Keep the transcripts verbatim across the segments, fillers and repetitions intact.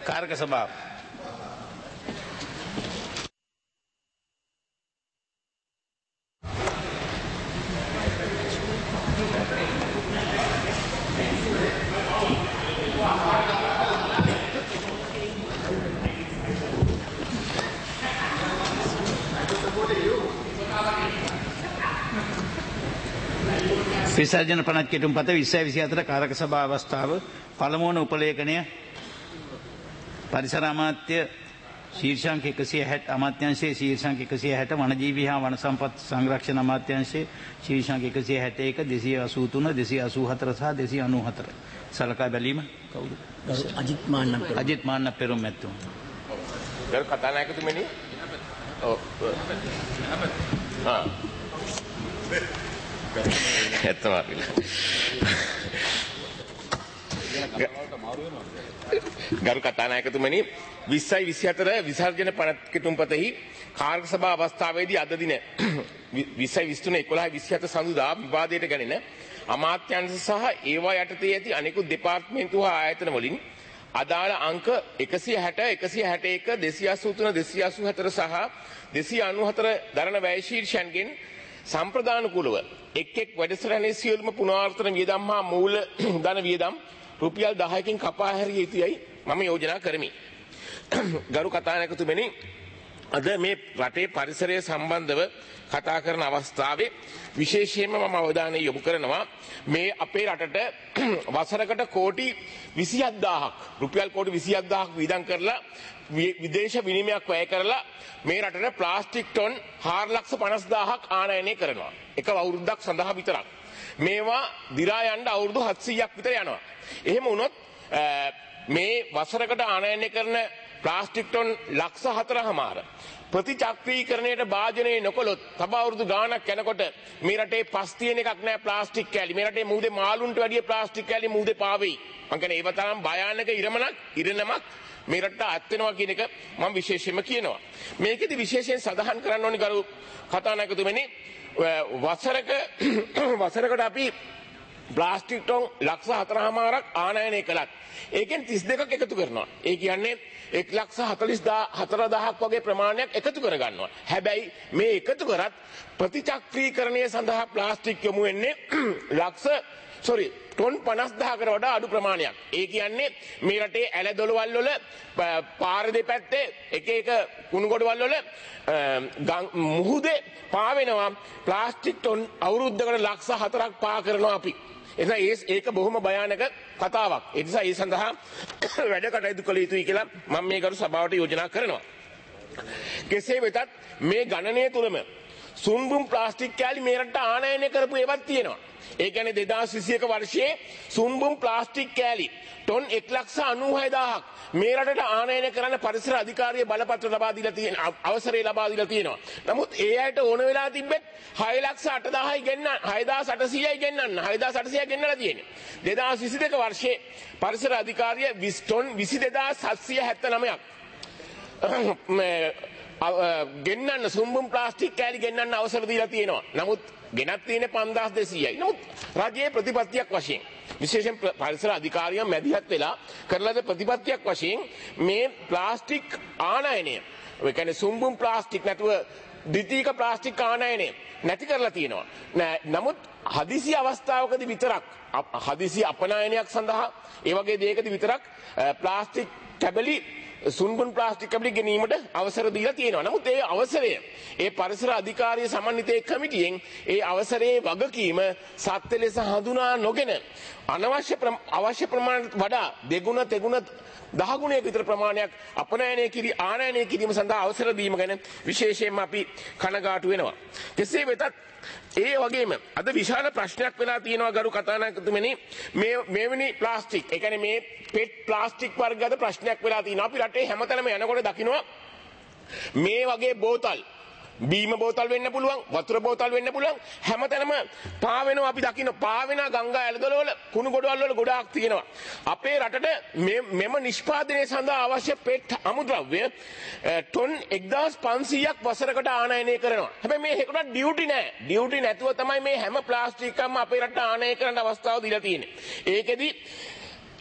කාර්ක සභාව. විසර්ජන පනත් කෙටුම්පත විස්සයි විසිහතර කාරක සභා අවස්ථාව පළමුවන උපලේඛනය පරිසර අමාත්‍ය ශීර්ෂාංක එකසිය හැට අමාත්‍යාංශයේ ශීර්ෂාංක එකසිය හැට වනජීවී හා වන සම්පත් සංරක්ෂණ අමාත්‍යාංශයේ ශීර්ෂාංක එකසිය හැට එක දෙසිය අසූ තුන දෙසිය අසූ හතර සහ දෙසිය අනූ හතර සලකා බැලීම කවුද? අජිත් මාන්න අජිත් මාන්න පෙරම් මැතිතුමා. ගරු කතානායකතුමනි ඔව් ආ ඇත්තම ගරු කතානායකතුමනි විස්සයි විසිහතර විසර්ජන පනත් කෙටුම්පතෙහි කාර්ක සභා අවස්ථාවේදී අද දින විස්සයි විසිතුන එකොළහ විසිහත සඳුදා විවාදයට ගැනෙන අමාත්‍යාංශ සහ ඒවා යටතේ ඇති අනෙකුත් දෙපාර්තමේන්තු හා ආයතන වලින් අදාළ අංක එකසිය හැට එකසිය හැට එක දෙසිය අසූ තුන දෙසිය අසූ හතර සහ දෙසිය අනූ හතර දරණ වැය ශීර්ෂයන්ගෙන් සම්ප්‍රදාන කුලව එක් එක් වැඩසටහනේ සියලුම පුනරාවර්තන වියදම් හා මූල ධන වියදම් රුපියල් දහයකින් කපා හැරිය යුතුයයි මම යෝජනා කරමි. ගරු කතානායකතුමනි අද මේ රටේ පරිසරය සම්බන්ධව කතා කරන අවස්ථාවේ විශේෂයෙන්ම මම අවධානය යොමු කරනවා මේ අපේ රටට වසරකට කෝටි විසිහත් දාහක් රුපියල් කෝටි විසිහත් දාහක් වියදම් කරලා විදේශ විනිමයක් වැය කරලා මේ රටට ප්ලාස්ටික් ටොන් හාර ලක්ෂ පනස් දාහක් ආනයනය කරනවා. එක අවුරුද්දක් සඳහා විතරක්. මේවා දිරා යන්න අවුරුදු හත්සීයක් විතර යනවා. එහෙම වුණොත් මේ වසරකට ආනයනය කරන ප්ලාස්ටික් ටොන් ලක්ෂ හතරමාර ප්‍රතිචක්‍රීකරණයට භාජනය නොකළොත් තව අවුරුදු ගාණක් යනකොට මේ රටේ පස් තියෙන එකක් නෑ ප්ලාස්ටික් කෑලි. මේ රටේ මුහුදේ මාළුන්ට වැඩිය ප්ලාස්ටික් කෑලි මුහුදේ පාවෙයි. මං කියන්නේ ඒව තරම් භයානක ඉරමනක් ඉරණමක් මේ රටට අත් වෙනවා කියන එක මම විශේෂයෙන්ම කියනවා. මේකෙදි විශේෂයෙන් සඳහන් කරන්න ඕනි ගරු කතානායකතුමනි වසරක වසරකට අපි ප්ලාස්ටික් ටොන් ලක්ෂ හතරමාරක් ආනයනය කළත් ඒකෙන් තිස් දෙකක් එකතු කරනවා. ඒ කියන්නේ එක් ලක්ෂ හතළිස් හතර දහසක් වගේ ප්‍රමාණයක් එකතු කර ගන්නවා. හැබැයි මේ එකතු කරත් ප්‍රතිචක්‍රීකරණය සඳහා ප්ලාස්ටික් යොමු වෙන්නේ ලක්ෂ සෝරි ටොන් පනස් දහසකට වඩා අඩු ප්‍රමාණයක්. ඒ කියන්නේ මේ රටේ ඇල දොළවල් වල පාර දෙපැත්තේ එක එක කුණු ගොඩවල් වල මුහුදේ පාවෙනවා ප්ලාස්ටික් ටොන් අවුරුද්දකට ලක්ෂ හතරක් පා කරනවා අපි. එනිසා ඒක බොහොම භයානක කතාවක්. ඒ නිසා ඒ සඳහා වැඩ කටයුතු කළ යුතුයි කියලා මම මේ ගරු සභාවට යෝජනා කරනවා. කෙසේ වෙතත් මේ ගණනය තුළම සුන්බුම් ප්ලාස්ටික් කෑලි මේ රටට ආනයනය කරපු ඒවත් තියෙනවා. ඒ කියන්නේ දෙදාස් විසියක වර්ෂයේ සුන්බුම් ප්ලාස්ටික් කෑලි ටොන් එක් ලක්ෂ අනූහය දාහක් මේ රටට ආනයනය කරන්න පරිසර අධිකාරිය බලපත්‍ර ලබා දීලා තියෙන අවසරය ලබා දීලා තියෙනවා. නමුත් ඒ අයට ඕන වෙලා තිබ්බෙත් හය ලක්ෂ අට දාහයි ගෙන්න හයදාස් අටසීයයි ගෙන්නන්න හයදාස් අටසීයයි ගෙන්නලා තියෙන්නේ. දෙදාස් විසිදෙක වර්ෂයේ පරිසර අධිකාරිය විස් ටොන් විසි දෙදාස් හත්සිය හැත්තනවයක් ගෙන්නන්න සුන්බුම් ප්ලාස්ටික් කෑලි ගෙන්නන්න අවසර දීලා තියෙනවා. නමුත් ගෙනත් තියෙන්නේ පන්දාස් දෙසීයයි. නමුත් රජයේ ප්‍රතිපත්තියක් වශයෙන් විශේෂයෙන් පරිසර අධිකාරියන් මැදිහත් වෙලා කරලද ප්‍රතිපත්තියක් වශයෙන් මේ ප්ලාස්ටික් ආනයනය ඒ කියන්නේ සුන්බුම් ප්ලාස්ටික් නැතුව ද්විතීක ප්ලාස්ටික් ආනයනය නැති කරලා තියෙනවා. නමුත් හදිසි අවස්ථාවකදී විතරක් හදිසි අපනයනයක් සඳහා ඒ වගේ දෙයකදී විතරක් ප්ලාස්ටික් කැබලි සුන්බුන් ප්ලාස්ටික් කැබලි ගැනීමට අවසර දීලා තියෙනවා. නමුත් ඒ අවසරය ඒ පරිසර අධිකාරිය සමන්විතයේ කමිටියෙන් ඒ අවසරයේ වගකීම සත්‍ය ලෙස හඳුනා නොගෙන අනවශ්‍ය අවශ්‍ය ප්‍රමාණයට වඩා දෙගුණ තෙගුණ දහගුණයක විතර ප්‍රමාණයක් අපනයනය කිරි ආනයනය කිරීම සඳහා අවසර දීම ගැන විශේෂයෙන්ම අපි කනගාටු වෙනවා. කෙසේ වෙතත් ඒ වගේම අද විශාල ප්‍රශ්නයක් වෙලා තියෙනවා ගරු කතානායකතුමනි මේ මෙවැනි ප්ලාස්ටික් ඒ කියන්නේ මේ පෙට් ප්ලාස්ටික් වර්ග අද ප්‍රශ්නයක් වෙලා තියෙනවා. අපි රටේ හැමතැනම යනකොට දකිනවා මේ වගේ බෝතල් බීම බෝතල් වෙන්න පුළුවන් වතුර බෝතල් වෙන්න පුළුවන් හැමතැනම පාවෙනවා. අපි දකින්න පාවෙන ගංගා ඇලදොල වල කුණු ගොඩවල් වල ගොඩාක් තියෙනවා. අපේ රටට මෙම නිෂ්පාදනය සඳහා අවශ්‍ය පෙට් අමුද්‍රව්‍ය ටොන් එක්දාස් පන්සීයක් වසරකට ආනයනය කරනවා. හැබැයි මේ හේකට ඩියුටි නැහැ. ඩියුටි නැතුව තමයි මේ හැම ප්ලාස්ටික් එකක්ම අපේ රටට ආනයනය කරන්න අවස්ථාව දීලා තියෙන්නේ. ඒකෙදි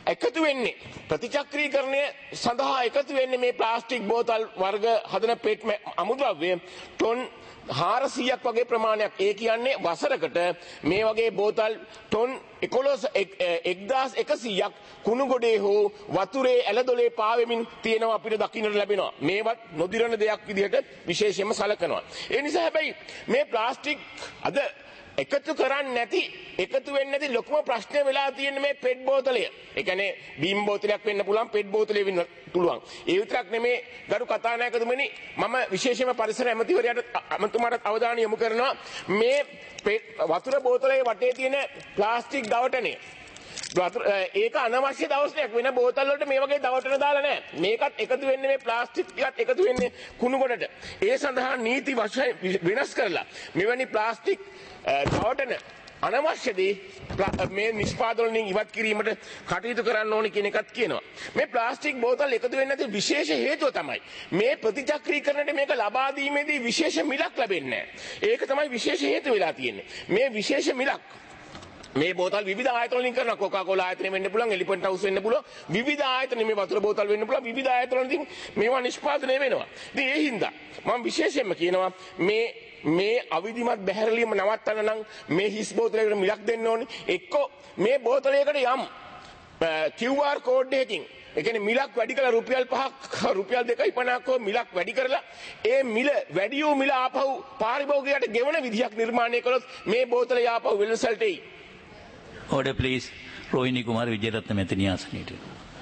එකතු වෙන්නේ ප්‍රතිචක්‍රීකරණය සඳහා එකතු වෙන්නේ මේ ප්ලාස්ටික් බෝතල් වර්ග හදන පෙට් අමුද්‍රව්‍ය ටොන් හාරසීයක් වගේ ප්‍රමාණයක්. ඒ කියන්නේ වසරකට මේ වගේ බෝතල් ටොන් එක්දාස් එකසීයක් කුණු ගොඩේ හෝ වතුරේ ඇලදොලේ පාවෙමින් තියෙනවා අපිට දකින්නට ලැබෙනවා. මේවත් නොදිරන දෙයක් විදිහට විශේෂයෙන්ම සලකනවා. ඒ නිසා හැබැයි මේ ප්ලාස්ටික් අද එකතු කරන්නේ නැති එකතු වෙන්නේ නැති ලොකුම ප්‍රශ්නය වෙලා තියෙන්නේ මේ පෙට් බෝතලය. ඒ කියන්නේ බීම් බෝතලයක් වෙන්න පුළුවන්, පෙට් බෝතලයක් වෙන්න පුළුවන්. ඒ විතරක් නෙමේ ගරු කතානායකතුමනි, මම විශේෂයෙන්ම පරිසර ඇමතිවරයාට අමතුමාට අවධානය යොමු කරනවා මේ වතුර බෝතලයේ වටේ තියෙන ප්ලාස්ටික් දවටනය. ඒක අනවශ්‍ය දවසයක් වෙන බෝතල් වලට මේ වගේ දවටන දාලා නැහැ. මේකත් එකතු වෙන්නේ මේ ප්ලාස්ටික් ටිකත් එකතු වෙන්නේ කුණු ගොඩට. ඒ සඳහා නීති වශයෙන් වෙනස් කරලා මෙවැනි ප්ලාස්ටික් දවටන අනවශ්‍යදී මේ නිෂ්පාදන වලින් ඉවත් කිරීමට කටයුතු කරන්න ඕනේ කියන එකත් කියනවා. මේ ප්ලාස්ටික් බෝතල් එකතු වෙන්නේ නැති විශේෂ හේතුව තමයි මේ ප්‍රතිචක්‍රීකරණයට මේක ලබා දීමේදී විශේෂ මිලක් ලැබෙන්නේ නැහැ. ඒක තමයි විශේෂ හේතුව වෙලා තියෙන්නේ. මේ විශේෂ මිලක් මේ බෝතල් විවිධ ආයතන වලින් කරනවා. කොකා කෝලා ආයතනය වෙන්න පුළුවන්, එලිෆන්ට් හවුස් වෙන්න පුළුවන්, විවිධ ආයතන මේ වතුර බෝතල් වෙන්න පුළුවන්, විවිධ ආයතන වලින් මේවා නිෂ්පාදනය වෙනවා. ඉතින් ඒ හින්දා මම විශේෂයෙන්ම කියනවා මේ මේ අවිධිමත් බැහැරලීම නවත්තන්න නම් මේ හිස් බෝතලයකට මිලක් දෙන්න ඕනේ. එක්කෝ මේ බෝතලයකට යම් කිව් ආර් කෝඩ් එකකින් ඒ කියන්නේ මිලක් වැඩි කරලා රුපියල් පහක් රුපියල් දෙකයි පනහක් හෝ මිලක් වැඩි කරලා ඒ මිල වැඩි වූ මිල ආපහු පාරිභෝගිකයට ගෙවන විදිහක් නිර්මාණය කළොත් මේ බෝතලය ආපහු වෙළඳසල්ට එයි. Order please. Rohini Kumar Vijayaratna Methini Asanita.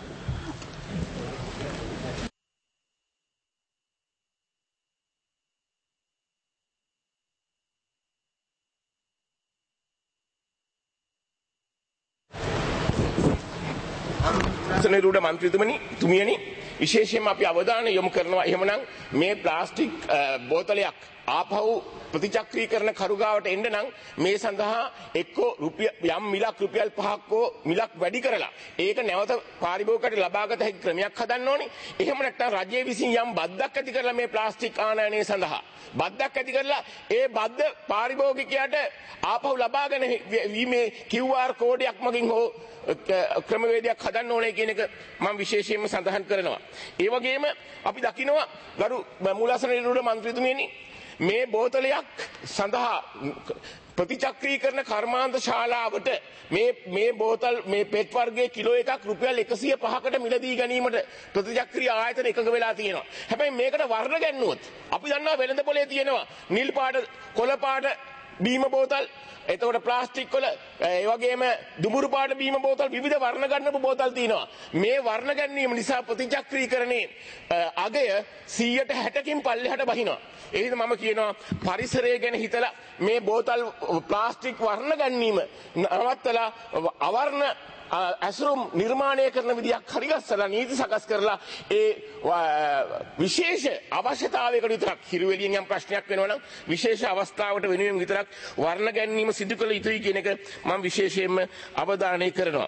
සනේරුඩ මන්ත්‍රීතුමනි තුමියනි විශේෂයෙන්ම අපි අවධානය යොමු කරනවා එහෙමනම් මේ ප්ලාස්ටික් බෝතලයක් ආපහු ප්‍රතිචක්‍රීකරණ කරුගාවට එන්න නම් මේ සඳහා එක්කෝ රුපියල් යම් මිලක් රුපියල් පහක් හෝ මිලක් වැඩි කරලා ඒක නැවත පාරිභෝගිකයට ලබාගත හැකි ක්‍රමයක් හදන්න ඕනේ. එහෙම නැත්නම් රජය විසින් යම් බද්දක් ඇති කරලා මේ ප්ලාස්ටික් ආනයනය සඳහා බද්දක් ඇති කරලා ඒ බද්ද පාරිභෝගිකයාට ආපහු ලබාගෙන වීමේ කිව් ආර් කෝඩයක් මගින් හෝ ක්‍රමවේදයක් හදන්න ඕනේ කියන එක මම විශේෂයෙන්ම සඳහන් කරනවා. ඒ වගේම අපි දකිනවා ගරු මූලාසනීය මන්ත්‍රීතුමියනි මේ බෝතලයක් සඳහා ප්‍රතිචක්‍රීකරණ කර්මාන්ත ශාලාවට මේ මේ බෝතල් මේ පෙට් වර්ගයේ කිලෝ එකක් රුපියල් එකසිය පහකට මිලදී ගැනීමට ප්‍රතිචක්‍රීය ආයතන එකඟ වෙලා තියෙනවා. හැබැයි මේකට වර්ණ ගැන්නුවොත් අපි දන්නවා වෙළඳ පොලේ තියෙනවා නිල් පාට, කොළ පාට බීම බෝතල්, එතකොට ප්ලාස්ටික් වල ඒ වගේම දුඹුරු පාට බීම බෝතල් විවිධ වර්ණ ගන්නපු බෝතල් තියෙනවා. මේ වර්ණ ගැනීම නිසා ප්‍රතිචක්‍රීකරණයේ අගය සීයට හැටකින් පල්ලෙහාට බහිනවා. ඒ හින්දා මම කියනවා පරිසරය ගැන හිතලා මේ බෝතල් ප්ලාස්ටික් වර්ණ ගැනීම නවත්තලා අවර්ණ අසුරුම් නිර්මාණය කරන විදියක් හරිගස්සලා නීති සකස් කරලා ඒ විශේෂ අවශ්‍යතාවයකට විතරක් හිරුවෙලියෙන් යම් ප්‍රශ්නයක් වෙනවා නම් විශේෂ අවස්ථාවට වෙනුවෙන් විතරක් වර්ණ ගැනීම සිදු කළ යුතුයි කියන එක මම විශේෂයෙන්ම අවධානය කරනවා.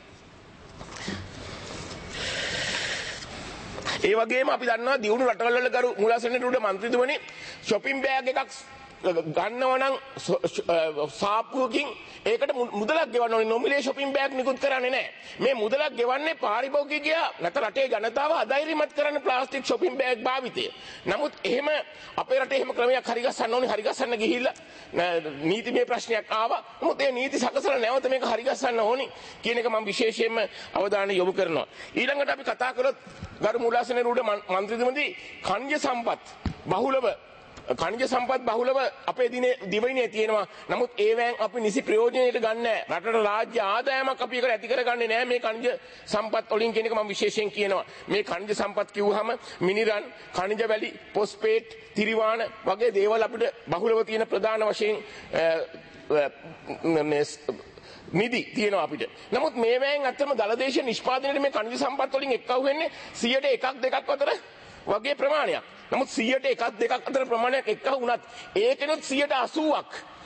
ඒ වගේම අපි දන්නවා දියුණු රටවල් වල ගරු මූලාසනේරුඩ මන්ත්‍රීතුමනි shopping bag එකක් ගන්නවා නම් සාප්පුවකින් ඒකට මුදලක් ගෙවන්න ඕනේ. නොමිලේ shopping bag නිකුත් කරන්නේ නැහැ. මේ මුදලක් ගෙවන්නේ පාරිභෝගිකයා නැත්නම් රටේ ජනතාව අධෛර්යමත් කරන ප්ලාස්ටික් shopping bag භාවිතය. නමුත් එහෙම අපේ රටේ එහෙම ක්‍රමයක් හරි ගස්සන්න ඕනේ. හරි ගස්සන්න ගිහිල්ලා නීතිමය ප්‍රශ්නයක් ආවා. නමුත් ඒ නීති සකසලා නැවත මේක හරි ගස්සන්න ඕනේ කියන එක මම විශේෂයෙන්ම අවධානය යොමු කරනවා. ඊළඟට අපි කතා කරොත් ගරු මූලාසනේරුඩ මන්ත්‍රීතුමනි ඛනිජ සම්පත් බහුලව ඛනිජ සම්පත් බහුලව අපේ දිනේ දිවයිනේ තියෙනවා. නමුත් ඒවෙන් අපි නිසි ප්‍රයෝජනයට ගන්න නැහැ. රටට රාජ්‍ය ආදායමක් අපි ඒකට ඇති කරගන්නේ නැහැ මේ ඛනිජ සම්පත් වලින් කියන එක මම විශේෂයෙන් කියනවා. මේ ඛනිජ සම්පත් කිව්වහම මිනිරන්, ඛනිජ වැලි, පොස්පේට්, තිරිවාන වගේ දේවල් අපිට බහුලව තියෙන ප්‍රධාන වශයෙන් මේ නිදි තියෙනවා අපිට. නමුත් මේවෙන් අත්‍තරම දලදේශ නිෂ්පාදනයේ මේ ඛනිජ සම්පත් වලින් එක්කව වෙන්නේ සියයට එකක් දෙකක් අතර වගේ ප්‍රමාණයක්. නමුත් සියයට එකක් දෙකක් අතර ප්‍රමාණයක් එක්ක වුණත් ඒකෙනුත් සියයට අසූවක්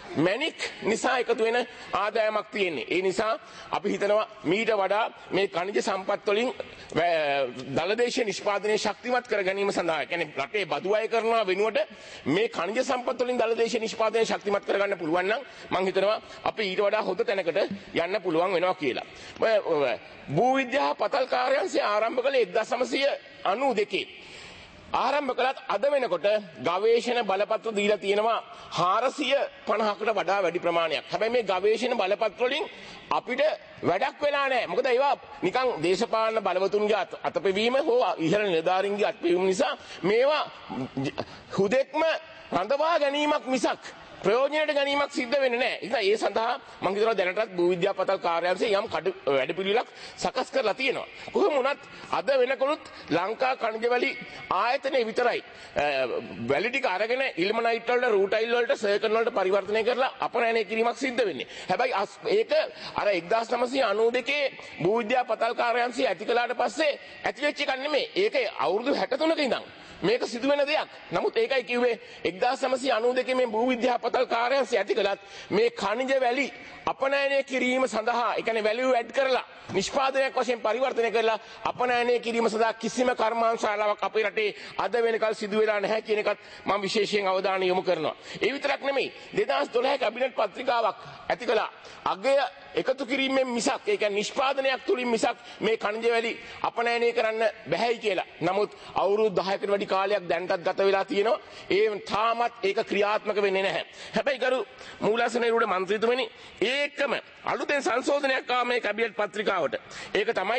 මැණික් නිසා එකතු වෙන ආදායමක් තියෙන්නේ. ඒ නිසා අපි හිතනවා මීට වඩා මේ ඛනිජ සම්පත් වලින් දලදේශීය නිෂ්පාදනය ශක්තිමත් කර ගැනීම සඳහා කියන්නේ රටේ බදු අය කරනවා වෙනුවට මේ ඛනිජ සම්පත් වලින් දලදේශීය නිෂ්පාදනය ශක්තිමත් කරගන්න පුළුවන් නම් මම හිතනවා අපි ඊට වඩා හොඳ තැනකට යන්න පුළුවන් වෙනවා කියලා. භූවිද්‍යා පතල් කාර්යාංශය ආරම්භ කළේ එක්දාස් නවසිය අනූ දෙකේ. ආරම්භ කළත් අද වෙනකොට ගවේෂණ බලපත්‍ර දීලා තියෙනවා හාරසිය පනහකට වඩා වැඩි ප්‍රමාණයක්. හැබැයි මේ ගවේෂණ බලපත්‍ර වලින් අපිට වැඩක් වෙලා නැහැ. මොකද ඒවා නිකන් දේශපාලන බලවතුන්ගේ අතපෙවීම හෝ ඉහළ නිලධාරීන්ගේ අතපෙවීම නිසා මේවා හුදෙක්ම රඳවා ගැනීමක් මිසක් ප්‍රයෝජනයට ගැනීමක් සිද්ධ වෙන්නේ නැහැ. ඉතින් ඒ සඳහා මම හිතනවා දැනටත් භූවිද්‍යා පතල් කාර්යාංශය යම් වැඩපිළිවෙලක් සකස් කරලා තියෙනවා. කොහොම වුණත් අද වෙනකොනුත් ලංකා ඛනිජවැලි ආයතනයේ විතරයි වැලි ටික අරගෙන ඉල්මනයිට් වලට රූටයිල් වලට සර්කන් වලට පරිවර්තනය කරලා අපනයනය කිරීමක් සිද්ධ වෙන්නේ. හැබැයි ඒක අර එක්දාස් නවසිය අනූ දෙකේ භූවිද්‍යා පතල් කාර්යාංශය ඇති කළාට පස්සේ ඇති වෙච්ච එකක් නෙමෙයි. ඒක අවුරුදු හැට තුනක ඉඳන් මේක සිදුවෙන දෙයක්. නමුත් ඒකයි කිව්වේ එක්දාස් නවසිය අනූ දෙකේ මේ භූවිද්‍යා පතල් කාර්යාංශය ඇති කළත් මේ ඛනිජ වැලි අපනයනය කිරීම සඳහා ඒ කියන්නේ වැලියු ඇඩ් කරලා නිෂ්පාදනයක් වශයෙන් පරිවර්තනය කරලා අපනයනය කිරීම සඳහා කිසිම කර්මාන්තශාලාවක් අපේ රටේ අද වෙනකල් සිදු වෙලා නැහැ කියන එකත් මම විශේෂයෙන් අවධානය යොමු කරනවා. ඒ විතරක් නෙමෙයි දෙදාස් දොළහ කැබිනට් පත්‍රිකාවක් ඇති කළා. අගය එකතු කිරීමෙන් මිසක් ඒ කියන්නේ නිෂ්පාදනයක් තුලින් මිසක් මේ ඛනිජ වැලි අපනයනය කරන්න බැහැයි කියලා. නමුත් අවුරුදු දහයකට වැඩි කාලයක් දැන්ටත් ගත වෙලා තියෙනවා. ඒ තාමත් ඒක ක්‍රියාත්මක වෙන්නේ නැහැ. හැබැයි ගරු මූලාසන නිරූඪ මන්ත්‍රීතුමනි ඒකම අලුතෙන් සංශෝධනයක් ආව මේ කැබිනට් පත්‍රිකාවට. ඒක තමයි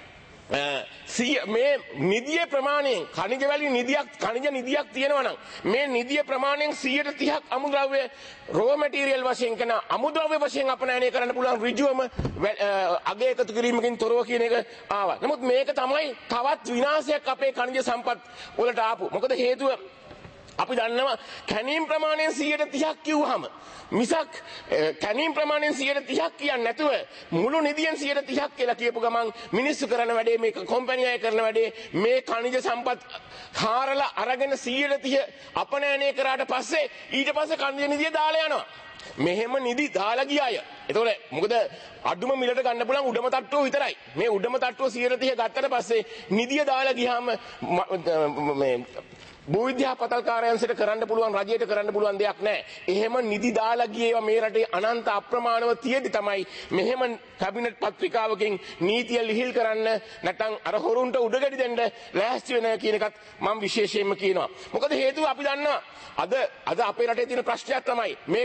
මේ නිදිය ප්‍රමාණයෙන් ඛනිජ වැලි නිදියක් ඛනිජ නිදියක් තියෙනවා නම් මේ නිදිය ප්‍රමාණයෙන් සියයට තිහක් අමුද්‍රව්‍ය රෝ මැටීරියල් වශයෙන් කරන අමුද්‍රව්‍ය වශයෙන් අපනයනය කරන්න පුළුවන් ඍජුවම අගය එකතු කිරීමකින් තොරව කියන එක ආවා. නමුත් මේක තමයි තවත් විනාශයක් අපේ ඛනිජ සම්පත් වලට ආපු. මොකද හේතුව අපි දන්නවා කැනීම් ප්‍රමාණයෙන් සියයට තිහක් කිව්වහම මිසක් කැනීම් ප්‍රමාණයෙන් සියයට තිහක් කියන්නේ නැතුව මුළු නිදියෙන් සියයට තිහක් කියලා කියපු ගමන් මිනිස්සු කරන වැඩේ මේ කම්පැනි අය කරන වැඩේ මේ ඛනිජ සම්පත් හාරලා අරගෙන සියයට තිහ අපනයනය කරාට පස්සේ ඊට පස්සේ ඛනිජ නිදිය දාලා යනවා. මෙහෙම නිදි දාලා ගිය අය. එතකොට මොකද අඩුම මිලට ගන්න පුළුවන් උඩම තට්ටුව විතරයි. මේ උඩම තට්ටුව සියයට තිහ ගත්තට පස්සේ නිදිය දාලා ගියාම මේ භූවිද්‍යා පතල් කාර්යාංශයට කරන්න පුළුවන් රජයට කරන්න පුළුවන් දෙයක් නැහැ. එහෙම නිදි දාලා ගියේවා මේ රටේ අනන්ත අප්‍රමාණව තියෙදි තමයි මෙහෙම කැබිනට් පත්‍රිකාවකින් නීතිය ලිහිල් කරන්න නැත්නම් අර හොරුන්ට උඩගැඩි දෙන්න ලෑස්ති වෙන කියන එකත් මම විශේෂයෙන්ම කියනවා. මොකද හේතුව අපි දන්නවා අද අද අපේ රටේ තියෙන ප්‍රශ්නයක් තමයි මේ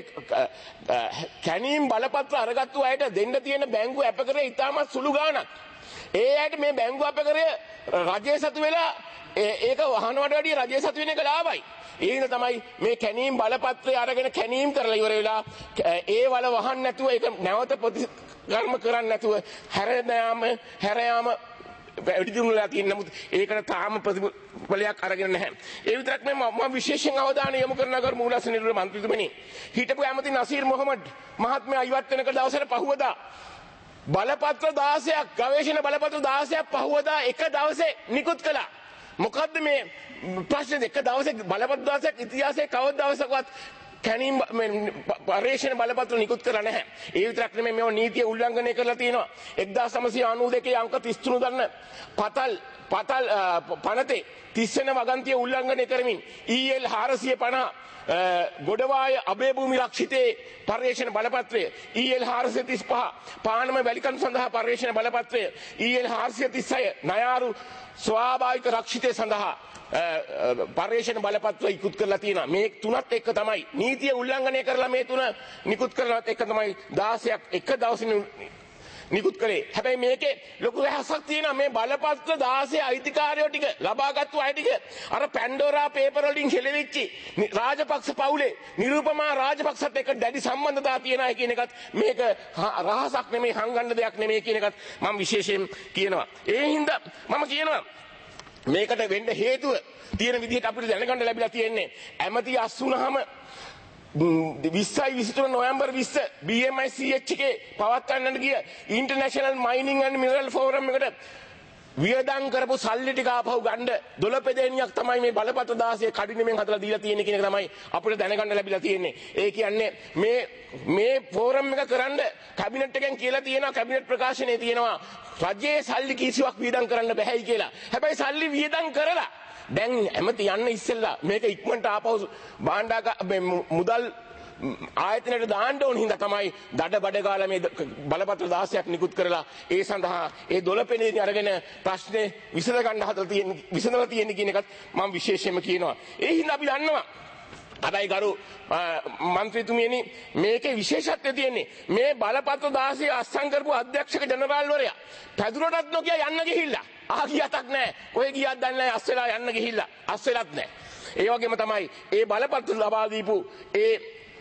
කැනීම් බලපත්‍ර අරගත්තු අයට දෙන්න තියෙන බැංකු අපකරේ ඉතාමත් සුළු ගාණක්. ඒ අයට මේ බැංකු අපකරය රජයේ සතු වෙලා ඒක වහනවට වැඩිය රජයේ සතු වෙන එක ලාභයි. ඒ හින්දා තමයි මේ කැනීම් බලපත්‍රය අරගෙන කැනීම් කරලා ඉවර වෙලා ඒ වල වහන්න නැතුව ඒක නැවත ප්‍රතිකර්ම කරන්න නැතුව හැර යාම හැර යාම වැඩිදුණුලා තියෙන. නමුත් ඒකට තාම ප්‍රතිඵලයක් අරගෙන නැහැ. ඒ විතරක් නෙමෙයි මම විශේෂයෙන් අවධානය යොමු කරන අගර මූලාසන නිරූඪ මන්ත්‍රීතුමනි හිටපු ඇමති නසීර් මොහමඩ් මහත්මයා ඉවත් වෙනක දවසට පහුවදා බලපත්‍ර දාසයක් ගවේෂණ බලපත්‍ර දාසයක් පහුවදා එක දවසේ නිකුත් කළා. මොකද්ද මේ ප්‍රශ්නේ? එක දවසේ බලපත්‍ර දාසයක් ඉතිහාසයේ කවද දවසකවත් කැනීම් පර්යේෂණ බලපත්‍ර නිකුත් කරලා නැහැ. ඒ විතරක් නෙමෙයි මේව නීතිය උල්ලංඝනය කරලා තියෙනවා. එක්දාස් නවසිය අනූ දෙකේ අංක තිස් තුන දන්න පතල් පතල් පනතේ තිස් වෙනි වගන්තිය උල්ලංඝනය කරමින් ඊ එල් හාරසිය පනහ ගොඩවාය අබේ භූමි රක්ෂිතේ පර්යේෂණ බලපත්‍රය ඊ එල් හාරසිය තිස් පහ පානම වැලිකම් සඳහා පර්යේෂණ බලපත්‍රය ඊ එල් හාරසිය තිස් හය නයාරු ස්වාභාවික රක්ෂිතය සඳහා පර්යේෂණ බලපත්‍ර ඉක්ුත් කරලා තියෙනවා. මේ තුනත් එක්ක තමයි නීතිය උල්ලංඝනය කරලා මේ තුන නිකුත් කරනවත් එක්ක තමයි දාසයක් එක දවසින් නිකුත් කළේ. හැබැයි මේකේ ලොකු වෙහසක් තියෙනවා. මේ බලපත්‍ර දාසයේ අයිතිකාරයෝ ටික ලබාගත්තු අය ටික අර පැන්ඩෝරා පේපර් වලින් හෙළවෙච්චි රාජපක්ෂ පවුලේ නිරූපමා රාජපක්ෂත් එක්ක දැඩි සම්බන්ධතා තියෙනවා කියන එකත් මේක රහසක් නෙමෙයි හංගන්න දෙයක් නෙමෙයි කියන එකත් මම විශේෂයෙන් කියනවා. ඒ හින්දා මම කියනවා මේකට වෙන්න හේතුව තියෙන විදිහට අපිට දැනගන්න ලැබිලා තියෙන්නේ ඇමති අස් වුණාම විස්සයි විසිතුන නොවැම්බර් විස්ස බී එම් අයි සී එච් එකේ පවත්වන්නට ගිය international mining and mineral forum එකට වියදම් කරපු සල්ලි ටික ආපහු ගන්න දොළපෙදෙනියක් තමයි මේ බලපත්‍ර දාසය කඩිනමෙන් හදලා දීලා තියෙන්නේ කියන එක තමයි අපිට දැනගන්න ලැබිලා තියෙන්නේ. ඒ කියන්නේ මේ මේ ෆෝරම් එක කරන්න කැබිනට් එකෙන් කියලා තියෙනවා, කැබිනට් ප්‍රකාශනයේ තියෙනවා රජයේ සල්ලි කිසිවක් වියදම් කරන්න බැහැයි කියලා. හැබැයි සල්ලි වියදම් කරලා දැන් ඇමති යන්න ඉස්සෙල්ලා මේක ඉක්මනට ආපහු භාණ්ඩාගාර මුදල් ආයතනයට දාන්න ඕන හින්දා තමයි දඩ බඩ ගාලා මේ බලපත්‍ර දාසයක් නිකුත් කරලා ඒ සඳහා ඒ දොළපෙණේදී අරගෙන ප්‍රශ්නේ විසඳ ගන්න හදලා තියෙන විසඳලා තියෙන කියන එකත් මම විශේෂයෙන්ම කියනවා. ඒ හින්දා අපි දන්නවා. හැබැයි ගරු මන්ත්‍රීතුමියනි මේකේ විශේෂත්වය තියෙන්නේ මේ බලපත්‍ර දාසය අස්සම් කරපු අධ්‍යක්ෂක ජනරාල්වරයා පැදුරටත් නොකිය යන්න ගිහිල්ලා ආ ගියතක් නැහැ. කොහෙ ගියත් දන්නේ නැහැ. අස් වෙලා යන්න ගිහිල්ලා අස් වෙලත් නැහැ. ඒ වගේම තමයි ඒ බලපත්‍ර ලබා දීපු ඒ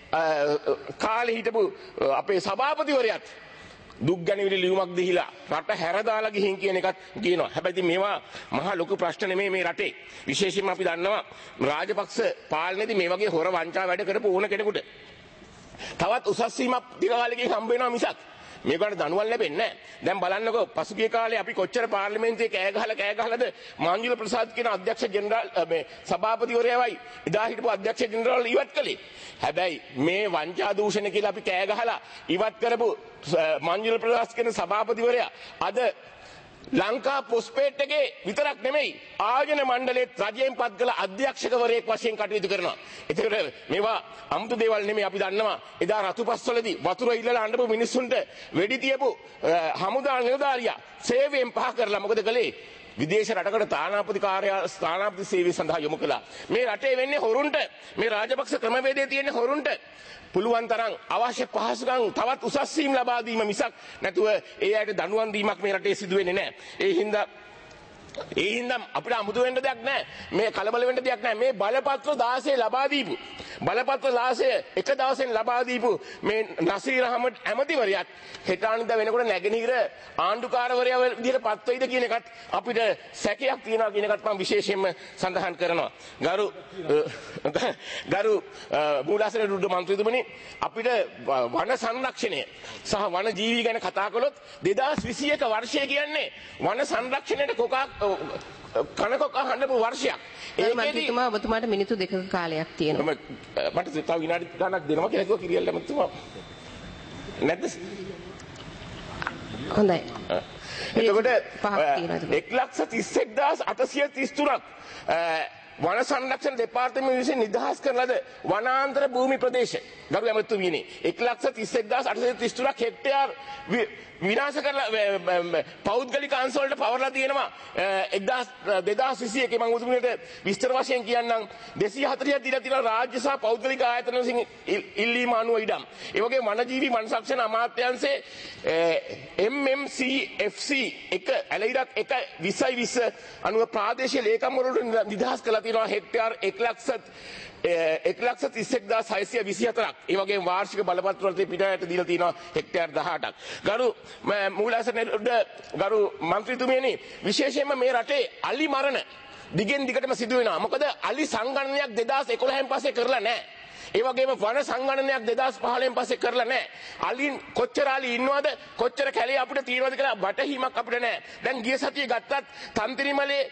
කාලේ හිටපු අපේ සභාපතිවරයාත් දුක් ගැනවිලි ලියුමක් දීලා රට හැරදාලා ගිහින් කියන එකත් කියනවා. හැබැයි ඉතින් මේවා මහා ලොකු ප්‍රශ්න නෙමෙයි මේ රටේ. විශේෂයෙන්ම අපි දන්නවා රාජපක්ෂ පාලනයේදී මේ වගේ හොර වංචා වැඩ කරපු ඕන කෙනෙකුට තවත් උසස් සීමක් ටික කාලෙකින් හම්බ වෙනවා මිසක් මේකට දනුවල් ලැබෙන්නේ නැහැ. දැන් බලන්නකෝ පසුගිය කාලේ අපි කොච්චර පාර්ලිමේන්තුවේ කෑ ගහලා කෑ ගහලාද මාංජුල ප්‍රසාද් කියන අධ්‍යක්ෂ ජෙනරාල් මේ සභාපතිවරයාවයි එදා හිටපු අධ්‍යක්ෂ ජෙනරාල් ඉවත් කළේ. හැබැයි මේ වංචා දූෂණ කියලා අපි කෑ ගහලා ඉවත් කරපු මාංජුල ප්‍රසාද් කියන සභාපතිවරයා අද ලංකා පොස්පේට් එකේ විතරක් නෙමෙයි ආයෝජන මණ්ඩලයේ රජයෙන් පත් කළ අධ්‍යක්ෂකවරයෙක් වශයෙන් කටයුතු කරනවා. ඒකට මේවා අමුතු දේවල් නෙමෙයි අපි දන්නවා. එදා රතුපස්වලදී වතුර ඉල්ලලා අඬපු මිනිස්සුන්ට වෙඩි තියපු හමුදා නිලධාරියා සේවයෙන් පහ කරලා මොකද කළේ? විදේශ රටකට තානාපති කාර්යාල තානාපති සේවය සඳහා යොමු කළා. මේ රටේ වෙන්නේ හොරුන්ට මේ රාජපක්ෂ ක්‍රමවේදයේ තියෙන හොරුන්ට පුළුවන් තරම් අවශ්‍ය පහසුකම් තවත් උසස් වීම ලබා දීම මිසක් නැතුව ඒ අයට දඬුවම් දීමක් මේ රටේ සිදු වෙන්නේ නැහැ. ඒ හින්දා ඒ හින්දා අපිට අමුතු වෙන්න දෙයක් නැහැ. මේ කලබල වෙන්න දෙයක් නැහැ. මේ බලපත්‍ර දාසය ලබා දීපු බලපත්‍ර දාසය එක දවසෙන් ලබා දීපු මේ නසීර් අහමඩ් ඇමතිවරයාත් හෙට අනිද්දා වෙනකොට නැගෙනහිර ආණ්ඩුකාරවරයා විදිහට පත් වෙයිද කියන එකත් අපිට සැකයක් තියෙනවා කියන එකත් මම විශේෂයෙන්ම සඳහන් කරනවා. ගරු ගරු මූලාසන රුද්ද මන්ත්‍රීතුමනි අපිට වන සංරක්ෂණය සහ වන ජීවි ගැන කතා කළොත් දෙදාස් විසි එක වර්ෂය කියන්නේ වන සංරක්ෂණයට කොකා කනකොක් අහන්නපු වර්ෂයක්. ඒකේදී මම ඔබතුමාට මිනිත්තු දෙකක කාලයක් තියෙනවා. මට තව විනාඩි ගණනක් දෙනවා කියලා කිව්වා කිරියල් ඇමතුමා. නැද්ද? හොඳයි. එතකොට එක ලක්ෂ තිස් හදාස් අටසිය තිස් තුනක් වන සංරක්ෂණ දෙපාර්තමේන්තුව විසින් නිදහස් කරන ලද වනාන්තර භූමි ප්‍රදේශ ගරු ඇමතුමියනි එක ලක්ෂ තිස් හදාස් අටසිය තිස් තුනක් හෙක්ටයාර් විනාශ කරලා පෞද්ගලික අංශ වලට පවරලා තියෙනවා. දෙදාස් විසි එකේ මම උතුමියට විස්තර වශයෙන් කියන්නම් දෙසිය හතළිහක් දීලා තියෙනවා රාජ්‍ය සහ පෞද්ගලික ආයතන විසින් ඉල්ලීම අනුව ඉඩම්. ඒ වගේ වනජීවි වන සංරක්ෂණ අමාත්‍යාංශයේ එම් එම් සී එෆ් සී එක ඇලයිරක් එක විස්සයි විස්ස අනුව ප්‍රාදේශීය ලේකම් වලට නිදහස් කරලා තියෙනවා හෙක්ටයාර් එක ලක්ෂ එක ලක්ෂ තිස් හදාස් හයසිය විසි හතරක්. ඒ වගේම වාර්ෂික බලපත්‍ර වලට පිටායට දීලා තියෙනවා හෙක්ටයාර් දහඅටක්. ගරු මූලාසන ගරු මන්ත්‍රීතුමියනි විශේෂයෙන්ම මේ රටේ අලි මරණ දිගෙන් දිගටම සිදු වෙනවා. මොකද අලි සංගණනයක් දෙදාස් එකොළහෙන් පස්සේ කරලා නැහැ. ඒ වගේම වන සංගණනයක් දෙදාස් පහළොවෙන් පස්සේ කරලා නැහැ. අලින් කොච්චර අලි ඉන්නවද කොච්චර කැලේ අපිට තියෙනවද කියලා බටහිමක් අපිට නැහැ. දැන් ගිය සතියේ ගත්තත් තන්තිරිමලේ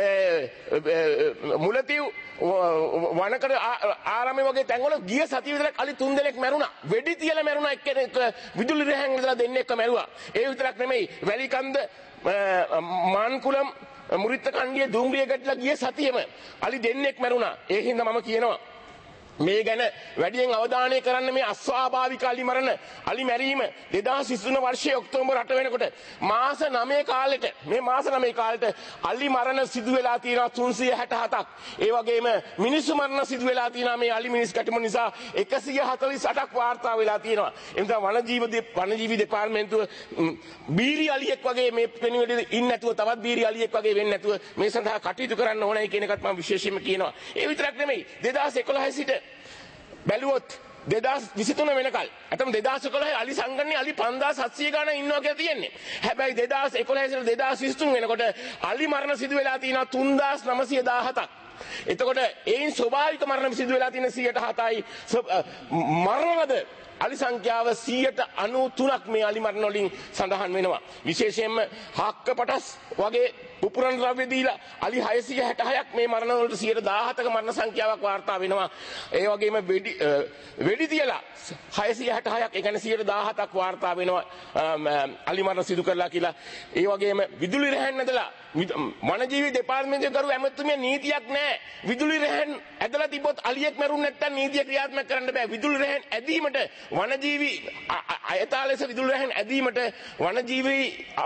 මුලතිව් වනකර ආරාමේ වගේ තැන්වල ගිය සතිය විතර අලි තුන් දෙනෙක් මැරුණා. වෙඩි තියලා මැරුණා එක්කෙනෙක් විදුලි රැහැන් ඉඳලා දෙන්නෙක්ව මැරුවා. ඒ විතරක් නෙමෙයි වැලිකන්ද මාන්කුලම් මුරිත්ත කණ්ඩියේ දුම්රිය ගැටලා ගිය සතියෙම අලි දෙන්නෙක් මැරුණා. ඒ හින්දා මම කියනවා මේ ගැන වැඩියෙන් අවධානය කරන්න මේ අස්වාභාවික අලි මරණ අලි මැරීම දෙදාස් විසි තුන වර්ෂයේ ඔක්තෝබර් අට වෙනකොට මාස නවය කාලෙට මේ මාස නවය කාලෙට අලි මරණ සිදු වෙලා තියෙනවා තුන්සිය හැට හතක්. ඒ වගේම මිනිස්සු මරණ සිදු වෙලා තියෙනවා මේ අලි මිනිස් කැටුම නිසා එකසිය හතළිස් අටක් වාර්තා වෙලා තියෙනවා. ඒ නිසා වනජීව වනජීවි දෙපාර්තමේන්තුව බීරි අලියෙක් වගේ මේ පෙනුමේදී ඉන්නේ නැතුව තවත් බීරි අලියෙක් වගේ වෙන්නේ නැතුව මේ සඳහා කටයුතු කරන්න ඕනයි කියන එකත් මම විශේෂයෙන්ම කියනවා. ඒ විතරක් නෙමෙයි දෙදාස් එකොළහ සිට බැලුවොත් දෙදාස් විසි තුන වෙනකල් අතම දෙදාස් එකොළහ අලි සංගණනේ අලි පන්දාස් හත්සිය ගාන ඉන්නවා කියලා තියෙන්නේ. හැබැයි දෙදාස් එකොළහ ඉඳලා දෙදාස් විසි තුන වෙනකොට අලි මරණ සිදු වෙලා තියෙනවා තුන්දාස් නවසිය දාහතක්. එතකොට ඒයින් ස්වභාවික මරණ සිදු වෙලා තියෙන සියයට හතයි මරණවද අලි සංඛ්‍යාව සියයට අනූ තුනක් මේ අලි මරණ වලින් සඳහන් වෙනවා. විශේෂයෙන්ම හක්කපටස් වගේ පුපුරන ද්‍රව්‍ය දීලා අලි හයසිය හැටහයක් මේ මරණ වලට සියයට දාහක මරණ සංඛ්‍යාවක් වාර්තා වෙනවා. ඒ වගේම වෙඩි වෙඩි තියලා හයසිය හැටහයක් ඒ කියන්නේ සියයට දාහක වාර්තා වෙනවා අලි මරණ සිදු කරලා කියලා. ඒ වගේම විදුලි රැහැන් ඇදලා වනජීවි දෙපාර්තමේන්තුවේ කරු ඇමතුමිය නීතියක් නැහැ. විදුලි රැහැන් ඇදලා තිබ්බොත් අලියෙක් මැරුණ නැත්නම් නීතිය ක්‍රියාත්මක කරන්න බෑ. විදුලි රැහැන් ඇදීමට වනජීවි අයථා ලෙස විදුලි රැහැන් ඇදීමට වනජීවි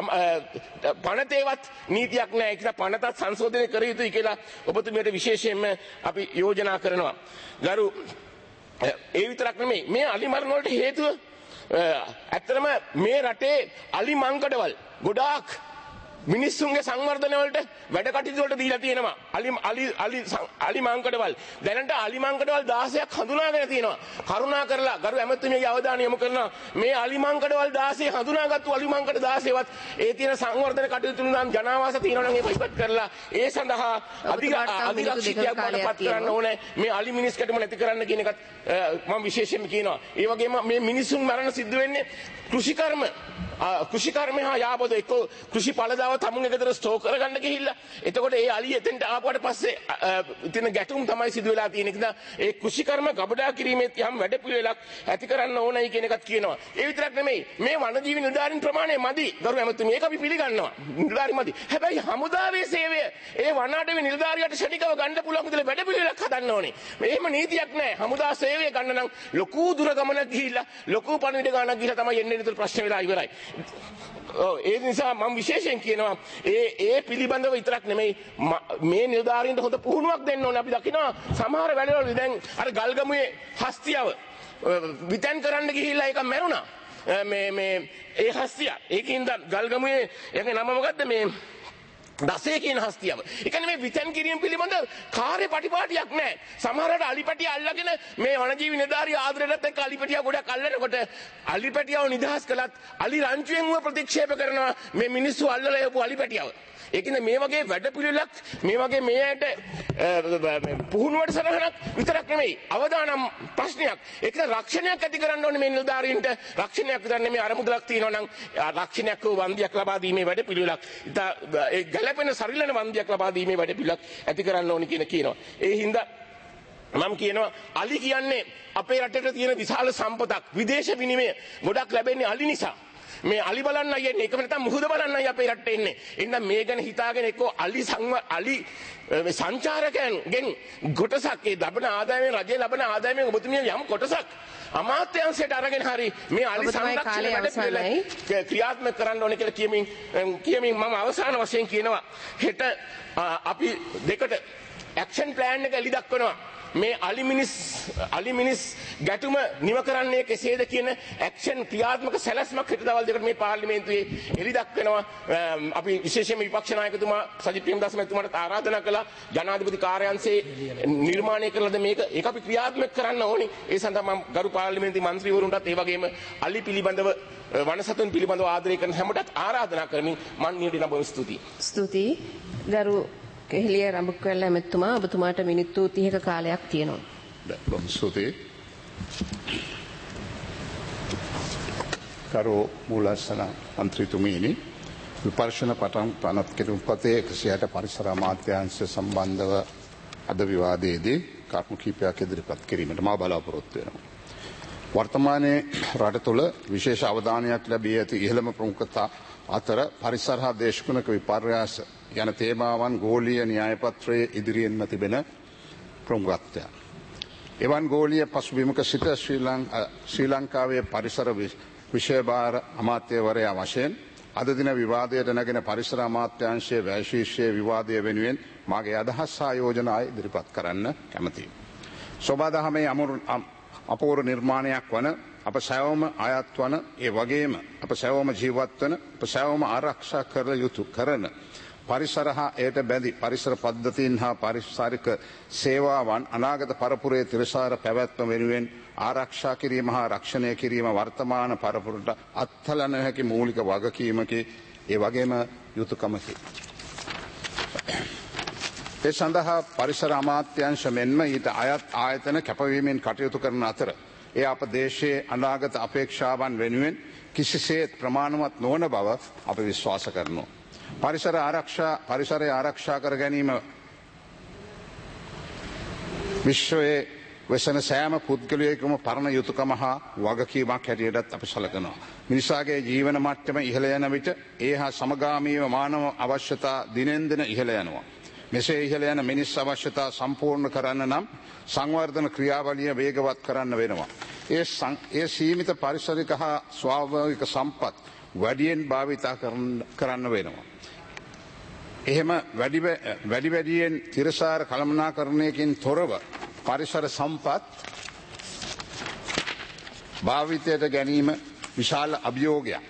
පනතේවත් නීතියක් නැහැ. ඒක නිසා පනතත් සංශෝධනය කර යුතුයි කියලා ඔබතුමියට විශේෂයෙන්ම අපි යෝජනා කරනවා. ගරු ඒ විතරක් නෙමෙයි මේ අලි මරණ වලට හේතුව ඇත්තටම මේ රටේ අලි මංකඩවල් ගොඩාක් මිනිස්සුන්ගේ සංවර්ධන වලට වැඩ කටයුතු වලට දීලා තියෙනවා. අලි අලි අලි අලි මංකඩවල් දැනට අලි මංකඩවල් දහසයක් හඳුනාගෙන තියෙනවා. කරුණා කරලා ගරු ඇමතුමියගේ අවධානය යොමු කරනවා මේ අලි මංකඩවල් දහසය හඳුනාගත්තු අලි මංකඩ දහසයවත් ඒ තියෙන සංවර්ධන කටයුතු නම් ජනාවාස තියෙනවා නම් ඒක ඉවත් කරලා ඒ සඳහා අධික අධිරක්ෂකයක් වඩපත් කරන්න ඕනේ. මේ අලි මිනිස්කටම නැති කරන්න කියන එකත් මම විශේෂයෙන්ම කියනවා. ඒ වගේම මේ මිනිසුන් මරණ සිද්ධ වෙන්නේ කෘෂිකර්ම කෘෂිකර්මය හා යාබද එක්ක කෘෂි පළදාව තමුන්ගේ ගෙදර ස්ටෝර් කරගන්න ගිහිල්ලා එතකොට ඒ අලිය එතෙන්ට ආපුවට පස්සේ තියෙන ගැටුම් තමයි සිදු වෙලා තියෙන්නේ. නිසා ඒ කෘෂිකර්ම ගබඩා කිරීමේ යම් වැඩපිළිවෙලක් ඇති කරන්න ඕනයි කියන එකත් කියනවා. ඒ විතරක් නෙමෙයි මේ වනජීවි නිලධාරීන් ප්‍රමාණය මදි. ගරු ඇමතුමිය ඒක අපි පිළිගන්නවා. නිලධාරි මදි. හැබැයි හමුදාවේ සේවය ඒ වනාටවේ නිලධාරියට ශනිකව ගන්න පුළුවන් විදිහට වැඩපිළිවෙලක් හදන්න ඕනේ. මේෙම නීතියක් නැහැ. හමුදා සේවය ගන්න නම් ලොකු දුර ගමනක් ගිහිල්ලා ලොකු පණිවිඩ ගානක් ගිහිල්ලා තමයි එන්නේ. නේද ප්‍රශ්න වෙලා ඉවරයි. ඒ නිසා මම විශේෂයෙන් කියනවා ඒ ඒ පිළිබඳව විතරක් නෙමෙයි මේ නිලධාරීන්ට හොඳ පුහුණුවක් දෙන්න ඕනේ. අපි දකිනවා සමහර වැඩවල දැන් අර ගල්ගමුවේ හස්තියව විතැන් කරන්න ගිහිල්ලා ඒක මැරුණා. මේ මේ ඒ හස්තිය ඒකින්ද ගල්ගමුවේ ඒකේ නම මොකද්ද මේ දසේ කියන හස්තියව. ඒ කියන්නේ මේ විතැන් කිරීම පිළිබඳ කාර්ය පටිපාටියක් නැහැ. සමහරවිට අලිපැටිය අල්ලගෙන මේ වනජීවි නිලධාරිය ආදරෙලත් එක්ක අලිපැටිය ගොඩක් අල්ලනකොට අලිපැටියව නිදහස් කළත් අලි රංචුවෙන්ව ප්‍රතික්ෂේප කරනවා මේ මිනිස්සු අල්ලලා යපු අලිපැටියව. ඒකින්ද මේ වගේ වැඩපිළිවෙලක් මේ වගේ මේ ඇයට පුහුණුවට සරහනක් විතරක් නෙමෙයි අවදානම් ප්‍රශ්නයක්. ඒක රක්ෂණයක් ඇති කරන්න ඕනේ මේ නිලධාරීන්ට. රක්ෂණයක් විතර නෙමෙයි අරමුදලක් තියෙනවා නම් රක්ෂණයක් වූ වන්දියක් ලබා දීමේ වැඩපිළිවෙලක් ඒ ගැළපෙන සරිලන වන්දියක් ලබා දීමේ වැඩපිළිවෙලක් ඇති කරන්න ඕනේ කියන කියනවා. ඒ හින්දා මම කියනවා අලි කියන්නේ අපේ රටේ තියෙන විශාල සම්පතක්. විදේශ විනිමය ගොඩක් ලැබෙන්නේ අලි නිසා. මේ අලි බලන්න යන්නේ ඒකම නැත්නම් මුහුද බලන්නයි අපේ රටේ ඉන්නේ. එහෙනම් මේ ගැන හිතාගෙන එක්කෝ අලි සංව අලි මේ සංචාරකයන්ගෙන් කොටසක් ඒ ලබන ආදායමෙන් රජයේ ලබන ආදායමෙන් ඔබතුමිය යම් කොටසක් අමාත්‍යාංශයට අරගෙන හරි මේ අලි සංරක්ෂණ වැඩ ක්‍රියාත්මක කරන්න ඕනේ කියලා කියමින් කියමින් මම අවසාන වශයෙන් කියනවා හෙට අපි දෙකට ඇක්ෂන් ප්ලෑන් එක එලි දක්වනවා. මේ අලි මිනිස් අලි මිනිස් ගැටුම නිව කරන්නේ කෙසේද කියන ඇක්ෂන් ක්‍රියාත්මක සැලැස්මක් හෙට දවල් දෙකට මේ පාර්ලිමේන්තුවේ එලි දක්වනවා. අපි විශේෂයෙන්ම විපක්ෂ නායකතුමා සජිත් ප්‍රේමදාස මහත්මයාට ආරාධනා කළා ජනාධිපති කාර්යාංශයේ නිර්මාණය කරලාද මේක ඒක අපි ක්‍රියාත්මක කරන්න ඕනේ. ඒ සඳහා මම ගරු පාර්ලිමේන්තු මන්ත්‍රීවරුන්ටත් ඒ වගේම අලි පිළිබඳව වනසතුන් පිළිබඳව ආදරය කරන හැමෝටත් ආරාධනා කරමින් මන් නියුඩින බොහොම ස්තුතියි. ස්තුතියි. ගරු කෙහෙලිය රඹුක්වැල්ල ඇමතුමා ඔබතුමාට මිනිත්තු තිහක කාලයක් තියෙනවා. බොහොම ස්තුතියි. කරු මූලස්ථාන මන්ත්‍රීතුමීනි විපර්ශන පටන් තනත් කෙරුම්පතේ එකසිය අට පරිසර අමාත්‍යාංශ සම්බන්ධව අද විවාදයේදී කරුණු කිහිපයක් ඉදිරිපත් කිරීමට මා බලාපොරොත්තු වෙනවා. වර්තමානයේ රට තුළ විශේෂ අවධානයක් ලැබී ඇති ඉහළම ප්‍රමුඛතා අතර පරිසර හා දේශගුණික විපර්යාස යන තේමාවන් ගෝලීය න්‍යායපත්‍රයේ ඉදිරියෙන්ම තිබෙන ප්‍රමුඛත්වය. එවන් ගෝලීය පසුබිමක සිට ශ්‍රී ලංකාවේ පරිසර විෂයභාර අමාත්‍යවරයා වශයෙන් අද දින විවාදයට නැගෙන පරිසර අමාත්‍යාංශයේ වැශීර්ෂයේ විවාදය වෙනුවෙන් මාගේ අදහස් සහ යෝජනා ඉදිරිපත් කරන්න කැමැතියි. සෝබාදහමේ අපූර්ව නිර්මාණයක් වන අප සැවොම අයත් වන ඒ වගේම අප සැවොම ජීවත් වන අප සැවොම ආරක්ෂා කර යුතු කරන පරිසර හා එයට බැඳි පරිසර පද්ධතීන් හා පරිසරික සේවාවන් අනාගත පරපුරේ තිරසාර පැවැත්ම වෙනුවෙන් ආරක්ෂා කිරීම හා රක්ෂණය කිරීම වර්තමාන පරපුරට අත්හල නොහැකි මූලික වගකීමකි ඒ වගේම යුතුයකමකි. ඒ සඳහා පරිසර අමාත්‍යාංශ මෙන්ම ඊට අයත් ආයතන කැපවීමෙන් කටයුතු කරන අතර ඒ අප දේශයේ අනාගත අපේක්ෂාවන් වෙනුවෙන් කිසිසේත් ප්‍රමාණවත් නොවන බව අප විශ්වාස කරනවා. පරිසර ආරක්ෂා පරිසරය ආරක්ෂා කර ගැනීම විශ්වයේ වෙසෙන සෑම පුද්ගලයෙකුම පරණ යුතුයකම හා වගකීමක් හැටියටත් අපි සැලකනවා. මිනිසාගේ ජීවන මට්ටම ඉහළ යන විට ඒ හා සමගාමීව මානව අවශ්‍යතා දිනෙන් දින ඉහළ යනවා. මෙසේ ඉහළ යන මිනිස් අවශ්‍යතා සම්පූර්ණ කරන්න නම් සංවර්ධන ක්‍රියාවලිය වේගවත් කරන්න වෙනවා. ඒ ඒ සීමිත පරිසරික හා ස්වාභාවික සම්පත් වැඩියෙන් භාවිතා කරන්න වෙනවා. එහෙම වැඩි වැඩි වැඩියෙන් තිරසාර කළමනාකරණයකින් තොරව පරිසර සම්පත් භාවිතයට ගැනීම විශාල අභියෝගයක්.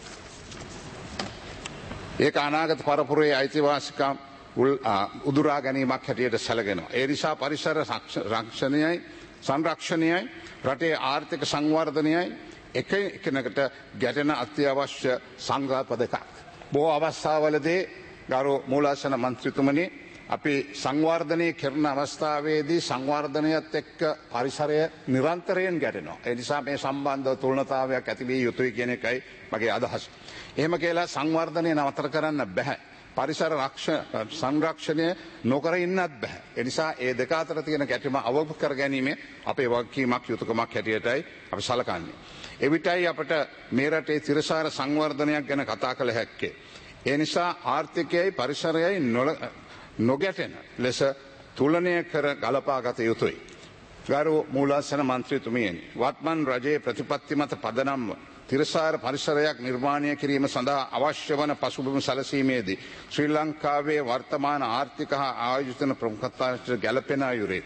ඒක අනාගත පරපුරේ අයිතිවාසිකම් උදුරා ගැනීමක් හැටියට සැලකෙනවා. ඒ නිසා පරිසර රක්ෂණයයි සංරක්ෂණයයි රටේ ආර්ථික සංවර්ධනයයි එක එකනකට ගැටෙන අත්‍යවශ්‍ය සංඝාත දෙකක්. බොහෝ අවස්ථාවලදී ගරු මූලාසන මන්ත්‍රීතුමනි අපි සංවර්ධනය කරන අවස්ථාවේදී සංවර්ධනයත් එක්ක පරිසරය නිරන්තරයෙන් ගැටෙනවා. ඒ නිසා මේ සම්බන්ධව තුලනතාවයක් ඇති විය යුතුයි කියන එකයි මගේ අදහස. එහෙම කියලා සංවර්ධනය නතර කරන්න බෑ. පරිසර සංරක්ෂණය නොකර ඉන්නත් බෑ. ඒ නිසා ඒ දෙක අතර තියෙන ගැටීම අවබෝධ කර ගැනීම අපේ වගකීමක් යුතුයකමක් හැටියටයි අපි සලකන්නේ. එවිටයි අපට මේ රටේ තිරසාර සංවර්ධනයක් ගැන කතා කළ හැක්කේ. ඒ නිසා ආර්ථිකයයි පරිසරයයි නොගැටෙන ලෙස තුලනය කර ගලපාගත යුතුයි. ගරු මූලාසන මන්ත්‍රීතුමියනි, වත්මන් රජයේ ප්‍රතිපත්ති මත පදනම්ව තිරසාර පරිසරයක් නිර්මාණය කිරීම සඳහා අවශ්‍ය වන පසුබිම සැලසීමේදී ශ්‍රී ලංකාවේ වර්තමාන ආර්ථික හා ආයෝජන ප්‍රමුඛතාවට ගැලපෙන අයුරේ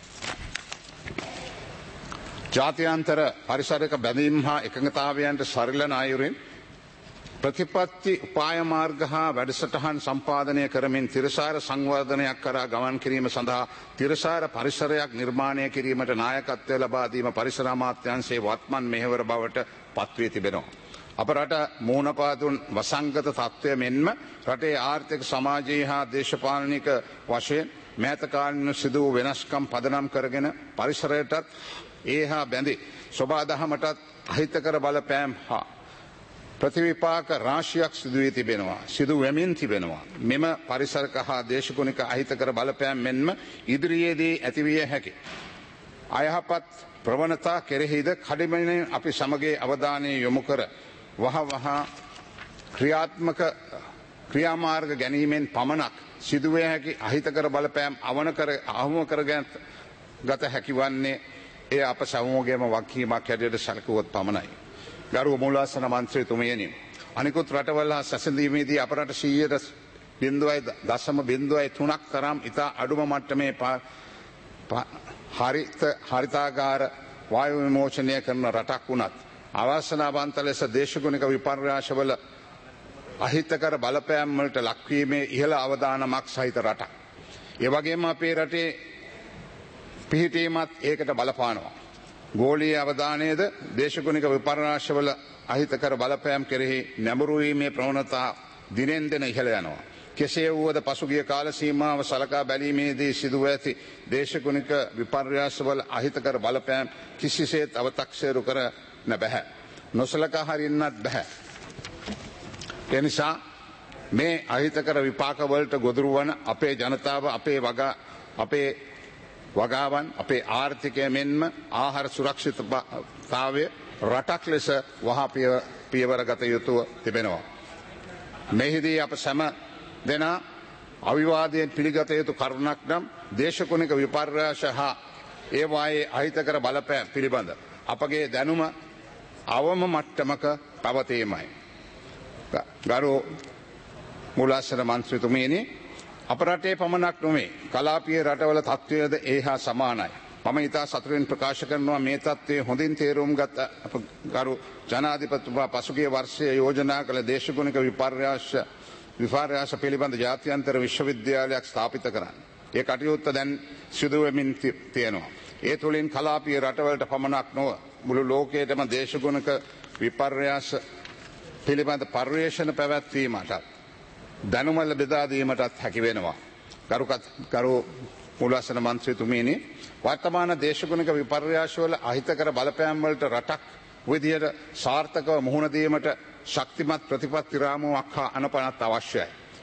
ජාත්‍යන්තර පරිසරක බැඳීම් හා එකඟතාවයන්ට සරිලන අයුරින් ප්‍රතිපත්ති උපාය මාර්ග හා වැඩසටහන් සම්පාදනය කරමින් තිරසාර සංවර්ධනයක් කරා ගමන් කිරීම සඳහා තිරසාර පරිසරයක් නිර්මාණය කිරීමට නායකත්වය ලබා දීම පරිසර අමාත්‍යාංශයේ වත්මන් මෙහෙවර බවට පත්වී තිබෙනවා. අප රට මූණපාතුන් වසංගත තත්ත්වය මෙන්ම රටේ ආර්ථික සමාජීය හා දේශපාලනික වශයෙන් මෑත කාලින සිදු වූ වෙනස්කම් පදනම් කරගෙන පරිසරයටත් ඒ හා බැඳි සොබාදහමටත් අහිතකර බලපෑම් හා ප්‍රතිවිපාක රාශියක් සිදු වී තිබෙනවා. සිදු වෙමින් තිබෙනවා. මෙම පරිසරක හා දේශගුණික අහිතකර බලපෑම් මෙන්ම ඉදිරියේදී ඇතිවිය හැකි අයහපත් ප්‍රවණතා කෙරෙහිද කඩිමෙන් අපි සමගයේ අවධානය යොමු කර වහ වහ ක්‍රියාත්මක ක්‍රියාමාර්ග ගැනීමෙන් පමණක් සිදුවිය හැකි අහිතකර බලපෑම් අවන කර අහුම කරගෙන ගත හැකි වන්නේ ඒ අප සමූහයේම වගකීමක් හැටියට සැලකුවොත් පමණයි. ගරු මූලාසන මන්ත්‍රීතුමියනි, අනිකුත් රටවල් හා සැසඳීමේදී අප රට සියයට බිංදුවයි දශම බිංදුවයි තුනක් තරම් ඉතා අඩුම මට්ටමේ හරිත හරිතාගාර වායු විමෝචනය කරන රටක් වුණත් අවාසනාවන්ත ලෙස දේශගුණික විපර්යාසවල අහිතකර බලපෑම් වලට ලක්වීමේ ඉහළ අවදානමක් සහිත රටක්. ඒ වගේම අපේ රටේ පිහිටීමත් ඒකට බලපානවා. ගෝලීය අවධානයද දේශගුණික විපර්යාසවල අහිතකර බලපෑම් කෙරෙහි නැඹුරු වීමේ ප්‍රවණතා දිනෙන් දින ඉහළ යනවා. කෙසේ වුවද පසුගිය කාල සීමාව සලකා බැලීමේදී සිදුව ඇති දේශගුණික විපර්යාසවල අහිතකර බලපෑම් කිසිසේත් අවතක්සේරු කරන්න බැහැ. නොසලකා හරින්නත් බැහැ. ඒ නිසා මේ අහිතකර විපාකවලට ගොදුරු වන අපේ ජනතාව අපේ වගා අපේ වගාවන් අපේ ආර්ථිකය මෙන්ම ආහාර සුරක්ෂිතතාවය රටක් ලෙස වහා පියවර ගත යුතුව තිබෙනවා. මෙහිදී අප සැම දෙනා අවිවාදයෙන් පිළිගත යුතු කරුණක් නම් දේශගුණික විපර්යාස හා ඒවායේ අහිතකර බලපෑම් පිළිබඳ අපගේ දැනුම අවම මට්ටමක පවතීමයි. ගරු මූලාසන මන්ත්‍රීතුමියනි, අප රටේ පමණක් නොවේ කලාපීය රටවල තත්ත්වයද ඒ හා සමානයි. මම ඉතා සතුටින් ප්‍රකාශ කරනවා මේ තත්ත්වය හොඳින් තේරුම් ගත ගරු ජනාධිපතිතුමා පසුගිය වර්ෂයේ යෝජනා කළ දේශගුණික විපර්යාස විපර්යාස පිළිබඳ ජාත්‍යන්තර විශ්වවිද්‍යාලයක් ස්ථාපිත කරන්න. ඒ කටයුත්ත දැන් සිදු වෙමින් තියෙනවා. ඒ තුළින් කලාපීය රටවලට පමණක් නොව මුළු ලෝකයේම දේශගුණික විපර්යාස පිළිබඳ පර්යේෂණ පැවැත්වීමටත් දැනුම බෙදා දීමටත් හැකි වෙනවා. ගරු මූලාසන මන්ත්‍රීතුමියනි, වර්තමාන දේශගුණික විපර්යාසවල අහිතකර බලපෑම් වලට රටක් විදියට සාර්ථකව මුහුණ දීමට ශක්තිමත් ප්‍රතිපත්ති රාමුවක් හා අනපනත් අවශ්‍යයි.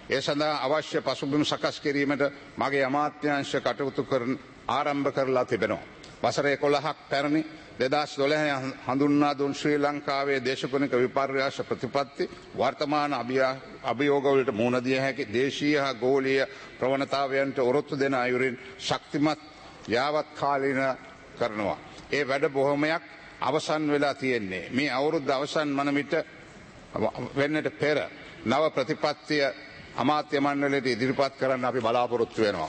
ඒ සඳහා අවශ්‍ය පසුබිම් සකස් කිරීමට මගේ අමාත්‍යාංශ කටයුතු කරන ආරම්භ කරලා තිබෙනවා. වසර එකොළහක් පැරණි දෙදහස් දොළහ හඳුන්වා දුන් ශ්‍රී ලංකාවේ දේශගුණික විපර්යාස ප්‍රතිපත්ති වර්තමාන අභියෝගවලට මුහුණ දිය හැකි දේශීය හා ගෝලීය ප්‍රවණතාවයන්ට ඔරොත්තු දෙන අයුරින් ශක්තිමත් යාවත්කාලීන කරනවා. ඒ වැඩ බොහොමයක් අවසන් වෙලා තියෙන්නේ. මේ අවුරුද්ද අවසන් වන විට වෙන්නට පෙර නව ප්‍රතිපත්තිය අමාත්‍ය මණ්ඩලයට ඉදිරිපත් කරන්න අපි බලාපොරොත්තු වෙනවා.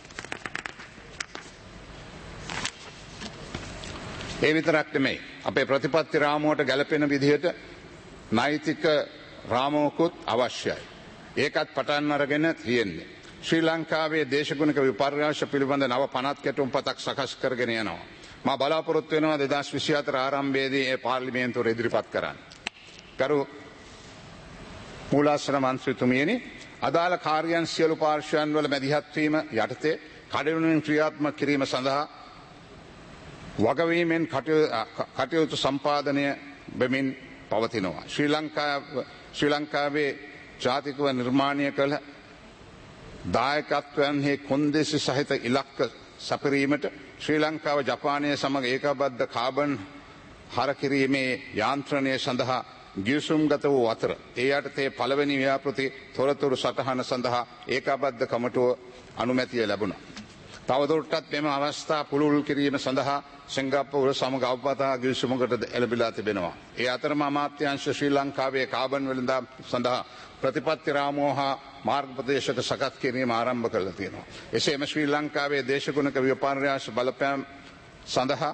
ඒ විතරක් නෙමෙයි අපේ ප්‍රතිපත්ති රාමුවට ගැලපෙන විදිහට නෛතික රාමුවකුත් අවශ්‍යයි. ඒකත් පටන් අරගෙන තියෙන්නේ. ශ්‍රී ලංකාවේ දේශගුණික විපර්යාස පිළිබඳ නව පනත් කැටුම්පතක් සකස් කරගෙන යනවා. මා බලාපොරොත්තු වෙනවා දෙදහස් විසිහතර ආරම්භයේදී ඒ පාර්ලිමේන්තුවට ඉදිරිපත් කරන්න. කරු මූලාසන මන්ත්‍රීතුමියනි, අදාළ කාර්යයන් සියලු පාර්ශ්වයන් වල මැදිහත් වීම යටතේ කඩිනුවෙන් ක්‍රියාත්මක කිරීම සඳහා වගවීමෙන් කටයුතු සම්පාදනය වෙමින් පවතිනවා. ශ්‍රී ලංකාව ශ්‍රී ලංකාවේ ජාතිකව නිර්මාණය කළ දායකත්වයන්හි කොන්දේසි සහිත ඉලක්ක සපරීමට ශ්‍රී ලංකාව ජපානය සමග ඒකාබද්ධ කාබන් හර කිරීමේ යාන්ත්‍රණය සඳහා ගිවිසුම්ගත වූ අතර ඒ යටතේ පළවෙනි ව්‍යාපෘති තොරතුරු සටහන සඳහා ඒකාබද්ධ කමිටුව අනුමැතිය ලැබුණා. තවදුරටත් මෙම අවස්ථා පුළුල් කිරීම සඳහා සිංගප්පූරු සමග අවපතා ගිවිසුමකට එළඹිලා තිබෙනවා. ඒ අතරම අමාත්‍යාංශ ශ්‍රී ලංකාවේ කාබන් වෙළඳාම් සඳහා ප්‍රතිපත්ති රාමුව හා මාර්ගපදේශක සකස් කිරීම ආරම්භ කරලා තියෙනවා. එසේම ශ්‍රී ලංකාවේ දේශගුණික විපර්යාස බලපෑම් සඳහා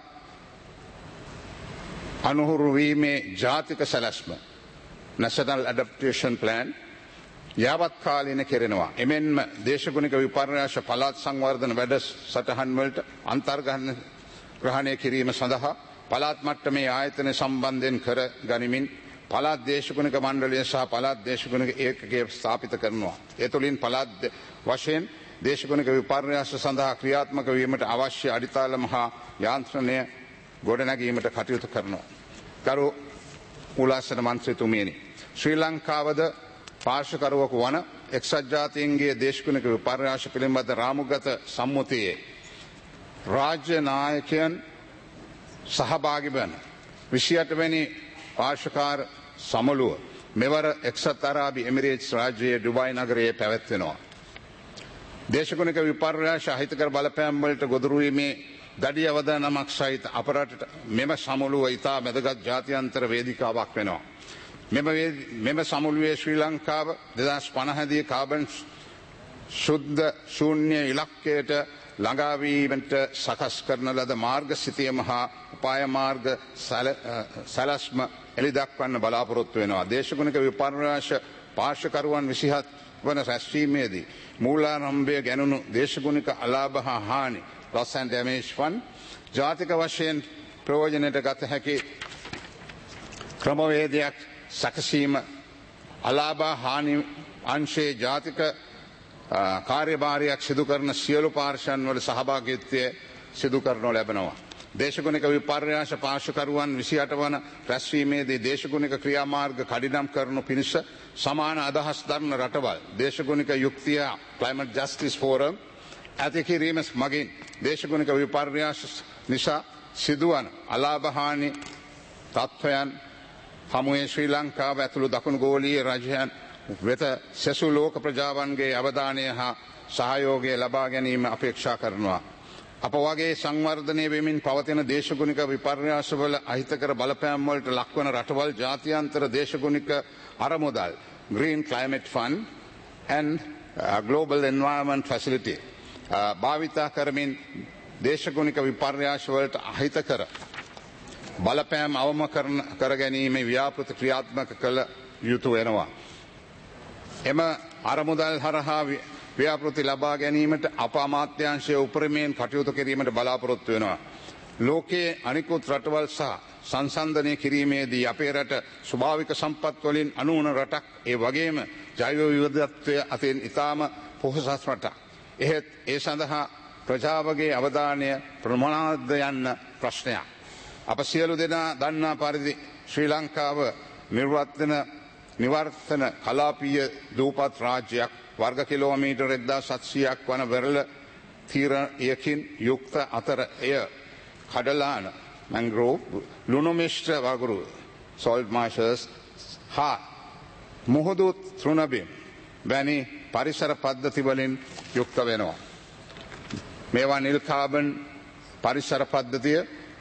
අනුහුරු වීමේ ජාතික සැලැස්ම National Adaptation Plan යාවත්කාලීන කෙරෙනවා. එමෙන්ම දේශගුණික විපර්යාස පළාත් සංවර්ධන වැඩ සටහන් වලට අන්තර්ග්‍රහණය කිරීම සඳහා පළාත් මට්ටමේ ආයතන සම්බන්ධයෙන් කර ගනිමින් පළාත් දේශගුණික මණ්ඩලය සහ පළාත් දේශගුණික ඒකකය ස්ථාපිත කරනවා. ඒ තුළින් පළාත් වශයෙන් දේශගුණික විපර්යාස සඳහා ක්‍රියාත්මක වීමට අවශ්‍ය අඩිතාලම හා යාන්ත්‍රණය ගොඩනැගීමට කටයුතු කරනවා. ගරු මූලාසන මන්ත්‍රීතුමියනි, ශ්‍රී ලංකාවද පාර්ශවකරුවෙකු වන එක්සත් ජාතීන්ගේ දේශගුණික විපර්යාස පිළිබඳ රාමුගත සම්මුතියේ රාජ්‍ය නායකයන් සහභාගී වන විසිඅට වෙනි පාර්ශවකාර සමුළුව මෙවර එක්සත් අරාබි එමිරේට්ස් රාජ්‍යයේ ඩුබායි නගරයේ පැවැත්වෙනවා. දේශගුණික විපර්යාස අහිතකර බලපෑම් වලට ගොදුරු වීමේ දඩි අවදානමක් සහිත අපරටට මෙම සමුළුව ඉතා වැදගත් ජාත්‍යන්තර වේදිකාවක් වෙනවා. මෙම සමුළුවේ ශ්‍රී ලංකාව දෙදහස් පනහදී කාබන් ශුද්ධ ශූන්‍ය ඉලක්කයට ළඟාවීමට සකස් කරන ලද මාර්ග සිතියම හා උපාය මාර්ග සැලැස්ම එළිදක්වන්න බලාපොරොත්තු වෙනවා. දේශගුණික විපර්යාස පාර්ශවකරුවන් විසිහත් වන රැස්වීමේදී මූලාරම්භය ගැනුණු දේශගුණික අලාභ හා හානි loss and damage fund ජාතික වශයෙන් ප්‍රයෝජනයට ගත හැකි ක්‍රමවේදයක් සැකසීම අලාභ හානි අංශයේ ජාතික කාර්යභාරයක් සිදු කරන සියලු පාර්ශ්වයන් වල සහභාගීත්වය සිදු කරනු ලැබෙනවා. දේශගුණික විපර්යාස පාර්ශවකරුවන් විසිඅට වන රැස්වීමේදී දේශගුණික ක්‍රියාමාර්ග කඩිනම් කරනු පිණිස සමාන අදහස් දරන රටවල් දේශගුණික යුක්තිය Climate Justice Forum ඇති කිරීම මගින් දේශගුණික විපර්යාස නිසා සිදුවන අලාභ හානි තත්ත්වයන් හමුවේ ශ්‍රී ලංකාව ඇතුළු දකුණු ගෝලීය රජයන් වෙත සෙසු ලෝක ප්‍රජාවන්ගේ අවධානය හා සහයෝගය ලබා ගැනීම අපේක්ෂා කරනවා. අප වගේ සංවර්ධනය වෙමින් පවතින දේශගුණික විපර්යාසවල අහිතකර බලපෑම් වලට ලක්වන රටවල් ජාත්‍යන්තර දේශගුණික අරමුදල් Green Climate Fund and uh, Global Environment Facility භාවිතා කරමින් දේශගුණික විපර්යාස වලට අහිතකර බලපෑම් අවම කර ගැනීම ව්‍යාපෘති ක්‍රියාත්මක කළ යුතු වෙනවා. එම අරමුදල් හරහා ව්‍යාපෘති ලබා ගැනීමට අප අමාත්‍යාංශය උපරිමයෙන් කටයුතු කිරීමට බලාපොරොත්තු වෙනවා. ලෝකයේ අනිකුත් රටවල් සහ සංසන්දනය කිරීමේදී අපේ රට ස්වභාවික සම්පත් වලින් අනුවන රටක්, ඒ වගේම ජෛව විවිධත්වය අතින් ඉතාම පොහොසත් රටක්. එහෙත් ඒ සඳහා ප්‍රජාවගේ අවධානය ප්‍රමාණවත් යන්න ප්‍රශ්නයක්. අප සියලු දෙනා දන්නා පරිදි ශ්‍රී ලංකාව නිර්වර්තන නිවර්තන කලාපීය දූපත් රාජ්‍යයක් වර්ග කිලෝමීටර් එක්දාස් සත්සියයක් වන වෙරළ තීරයකින් යුක්ත අතර එය කඩලාන මැන්ග්‍රෝව් ලුණුමිශ්‍ර වගුරු සෝල්ට් මාෂර්ස් හා මුහුදු තෘණබිම් වැනි පරිසර පද්ධති වලින් යුක්ත වෙනවා. මේවා නිල් කාබන් පරිසර පද්ධතිය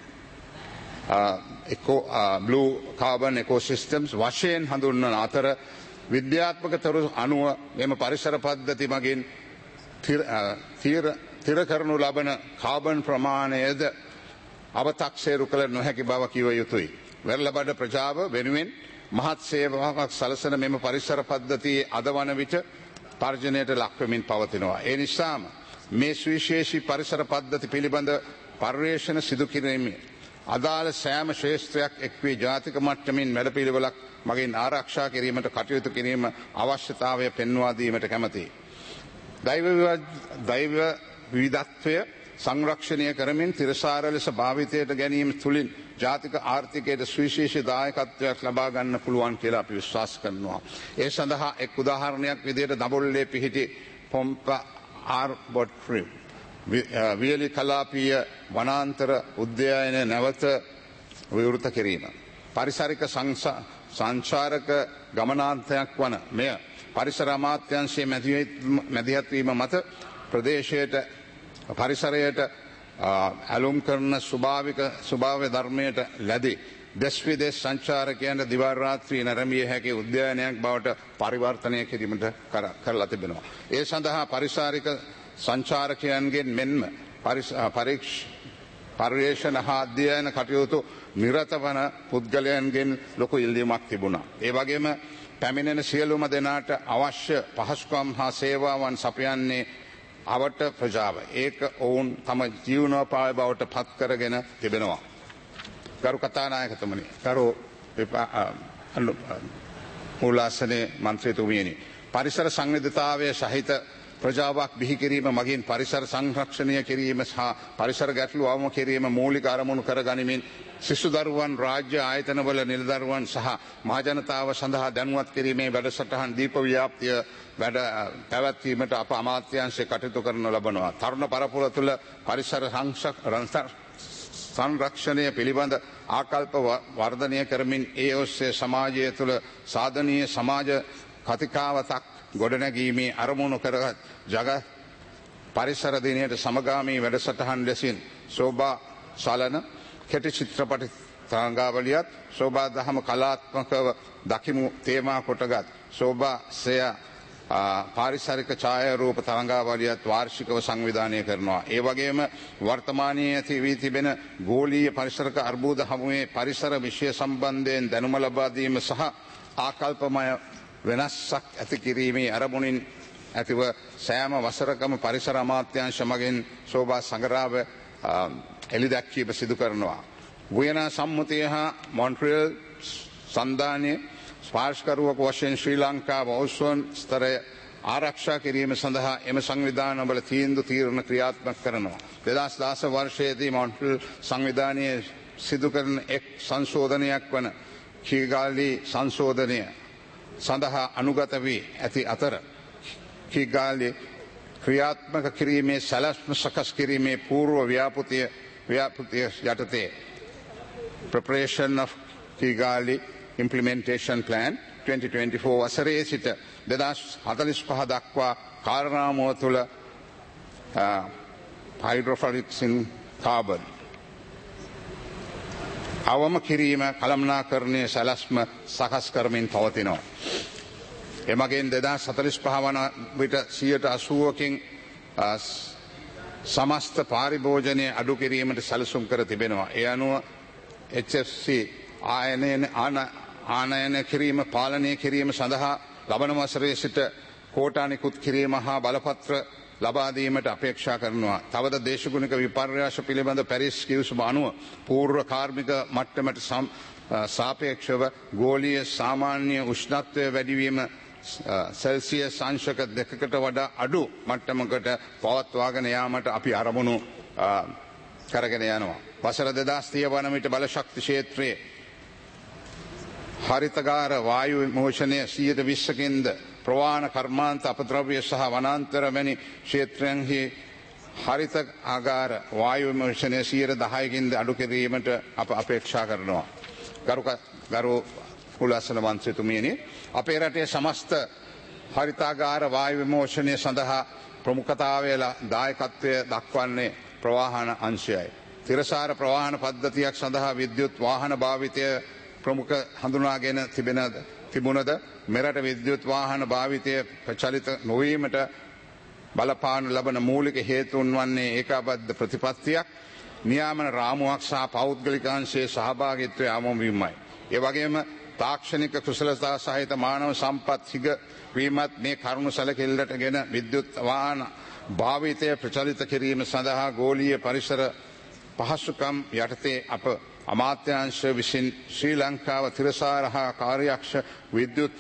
එකෝ බ්ලූ කාබන් එකෝසිස්ටම්ස් වශයෙන් හඳුන්වන අතර විද්‍යාත්මක තරු අනුව මෙම පරිසර පද්ධති මගින් තිර කරනු ලබන කාබන් ප්‍රමාණයද අවතක්සේරු කළ නොහැකි බව කිව යුතුයි. වෙරළබඩ ප්‍රජාව වෙනුවෙන් මහත් සේවාවක් සලසන මෙම පරිසර පද්ධතියේ අද වන විට තර්ජනයට ලක්වෙමින් පවතිනවා. ඒ නිසාම මේ සුවිශේෂී පරිසර පද්ධති පිළිබඳ පර්යේෂණ සිදු කිරීමේ අදාළ සෑම ශ්‍රේෂ්ත්‍රයක් එක් වී ජාතික මට්ටමින් වැඩපිළිවෙලක් මගින් ආරක්ෂා කිරීමට කටයුතු කිරීම අවශ්‍යතාවය පෙන්වා දීමට කැමැතියි. දෛව විවිධත්වය සංරක්ෂණය කරමින් තිරසාර ලෙස භාවිතයට ගැනීම තුළින් ජාතික ආර්ථිකයට සුවිශේෂී දායකත්වයක් ලබා ගන්න පුළුවන් කියලා අපි විශ්වාස කරනවා. ඒ සඳහා එක් උදාහරණයක් විදිහට දඹුල්ලේ පිහිටි පොම්ප ආර්බොට්ට්‍රි වියලි කලාපීය වනාන්තර උද්‍යානය නැවත විවෘත කිරීම. පරිසරික සංචාරක ගමනාන්තයක් වන මෙය පරිසර අමාත්‍යාංශයේ මැදිහත්වීම මත ප්‍රදේශයට පරිසරයට ඇලුම් කරන ස්වභාවික ස්වභාව ධර්මයට ලැබි දෙස් විදෙස් සංචාරකයන්ට දිවා රාත්‍රී නැරඹිය හැකි උද්‍යානයක් බවට පරිවර්තනය කිරීමට කරලා තිබෙනවා. ඒ සඳහා පරිසරික සංචාරකයන්ගෙන් මෙන්ම පරීක්ෂ පර්යේෂණ හා අධ්‍යයන කටයුතු නිරත වන පුද්ගලයන්ගෙන් ලොකු ඉල්ලීමක් තිබුණා. ඒ වගේම පැමිණෙන සියලුම දෙනාට අවශ්‍ය පහසුකම් හා සේවාවන් සපයන්නේ අවට ප්‍රජාව. ඒක ඔවුන් තම ජීවනෝපාය බවට පත් කරගෙන තිබෙනවා. ගරු කතානායකතුමනි, ගරු මූලාසනයේ මන්ත්‍රීතුමියනි, පරිසර සංවිධිතාවය සහිත ප්‍රජාවක් බිහි කිරීම මගින් පරිසර සංරක්ෂණය කිරීම සහ පරිසර ගැටලු අවම කිරීම මූලික අරමුණු කර ගනිමින් සිසු දරුවන් රාජ්‍ය ආයතනවල නිලදරුවන් සහ මහජනතාව සඳහා දැනුවත් කිරීමේ වැඩසටහන් දීප ව්‍යාප්තිය වැඩ පැවැත්වීමට අප අමාත්‍යාංශය කටයුතු කරනු ලබනවා. තරුණ පරපුර තුළ පරිසර සංරක්ෂණය පිළිබඳ ආකල්ප වර්ධනය කරමින් ඒ ඔස්සේ සමාජය තුළ සාධනීය සමාජ කතිකාවතක් ගොඩනැගීමේ අරමුණු කරගත් ජග පරිසර දිනයට සමගාමී වැඩසටහන් ලෙසින් සෝභා සලන කෙටි චිත්‍රපටි තරංගාවලියත් සෝභා දහම කලාත්මකව දකිමු තේමා කොටගත් සෝභා සය පාරිසරික ඡායාරූප තරංගාවලියත් වාර්ෂිකව සංවිධානය කරනවා. ඒ වගේම වර්තමානයේ ඇති වී තිබෙන ගෝලීය පරිසරක අර්බුද හමුවේ පරිසර විෂය සම්බන්ධයෙන් දැනුම ලබා දීම සහ ආකල්පමය වෙනස්සක් ඇති කිරීමේ අරමුණින් ඇතිව සෑම වසරකම පරිසර අමාත්‍යාංශ මගින් සෝභා සංග්‍රහව එළි දැක්වීම සිදු කරනවා. ගුයනා සම්මුතිය හා මොන්ට්‍රියල් සන්ධානයේ ස්පාර්ශකරුවක වශයෙන් ශ්‍රී ලංකාව ඔවුසන් ස්තරය ආරක්ෂා කිරීම සඳහා එම සංවිධානවල තීන්දුව තීරණ ක්‍රියාත්මක කරනවා. දෙදහස් දාස වර්ෂයේදී මොන්ට්‍රියල් සංවිධානයේ සිදු කරන එක් සංශෝධනයක් වන කීගාලි සංශෝධනය සඳහා අනුගත වී ඇති අතර කීගාලි ක්‍රියාත්මක කිරීමේ සැලැස්ම සකස් කිරීමේ පූර්ව ව්‍යාපෘතිය ව්‍යාපෘතිය යටතේ preparation of Kigali implementation plan twenty twenty-four වසරේ සිට දෙදහස් හතළිස් පහ දක්වා කාර්යානාමුව තුළ hydrofluorics in carbon අවම කිරීම කළමනාකරණයේ සැලැස්ම සකස් කරමින් පවතිනවා. එමගින් දෙදහස් හතළිස් පහ වන විට සියයට අසූවකින් සමස්ත පාරිභෝජනය අඩු කිරීමට සැලසුම් කර තිබෙනවා. ඒ අනුව H F C ආනයන කිරීම පාලනය කිරීම සඳහා ලබන වසරේ සිට කෝටා නිකුත් කිරීම හා බලපත්‍ර ලබා දීමට අපේක්ෂා කරනවා. තවද දේශගුණික විපර්යාස පිළිබඳ පැරිස් කිව්සුම අනුව පූර්ව කාර්මික මට්ටමට සාපේක්ෂව ගෝලීය සාමාන්‍ය උෂ්ණත්වය වැඩිවීම සෙල්සියස් අංශක දෙකකට වඩා අඩු මට්ටමකට පවත්වාගෙන යාමට අපි අරමුණු කරගෙන යනවා. වසර දෙදහස් තිහ වන විට බලශක්ති ක්ෂේත්‍රයේ හරිතගාර වායු විමෝචනය සියයට විස්සකින්ද ප්‍රවාහන කර්මාන්ත අපද්‍රව්‍ය සහ වනාන්තර වැනි ක්ෂේත්‍රයන්හි හරිත ආගාර වායු විමර්ශනය සියයට දහයකින්ද අඩු කිරීමට අප අපේක්ෂා කරනවා. ගරු ගරු කුලස්සන මන්ත්‍රීතුමියනි, අපේ රටේ සමස්ත හරිතාගාර වායු විමෝචනය සඳහා ප්‍රමුඛතාවය දායකත්වය දක්වන්නේ ප්‍රවාහන අංශයයි. තිරසාර ප්‍රවාහන පද්ධතියක් සඳහා විද්‍යුත් වාහන භාවිතය ප්‍රමුඛ හඳුනාගෙන තිබෙන තිබුණද මෙරට විද්‍යුත් වාහන භාවිතය ප්‍රචලිත නොවීමට බලපානු ලබන මූලික හේතුන් වන්නේ ඒකාබද්ධ ප්‍රතිපත්තියක්, නියාමන රාමුවක් සහ පෞද්ගලිකාංශයේ සහභාගීත්වය අවමවීමයි. ඒ වගේම තාක්ෂණික කුසලතා සහිත මානව සම්පත් හිග වීමත් මේ කරුණු සැලකිල්ලටගෙන විද්‍යුත් වාහන භාවිතය ප්‍රචලිත කිරීම සඳහා ගෝලීය පරිසර පහසුකම් යටතේ අප අමාත්‍යාංශ විසින් ශ්‍රී ලංකාව තිරසාර හා කාර්යක්ෂ විද්‍යුත්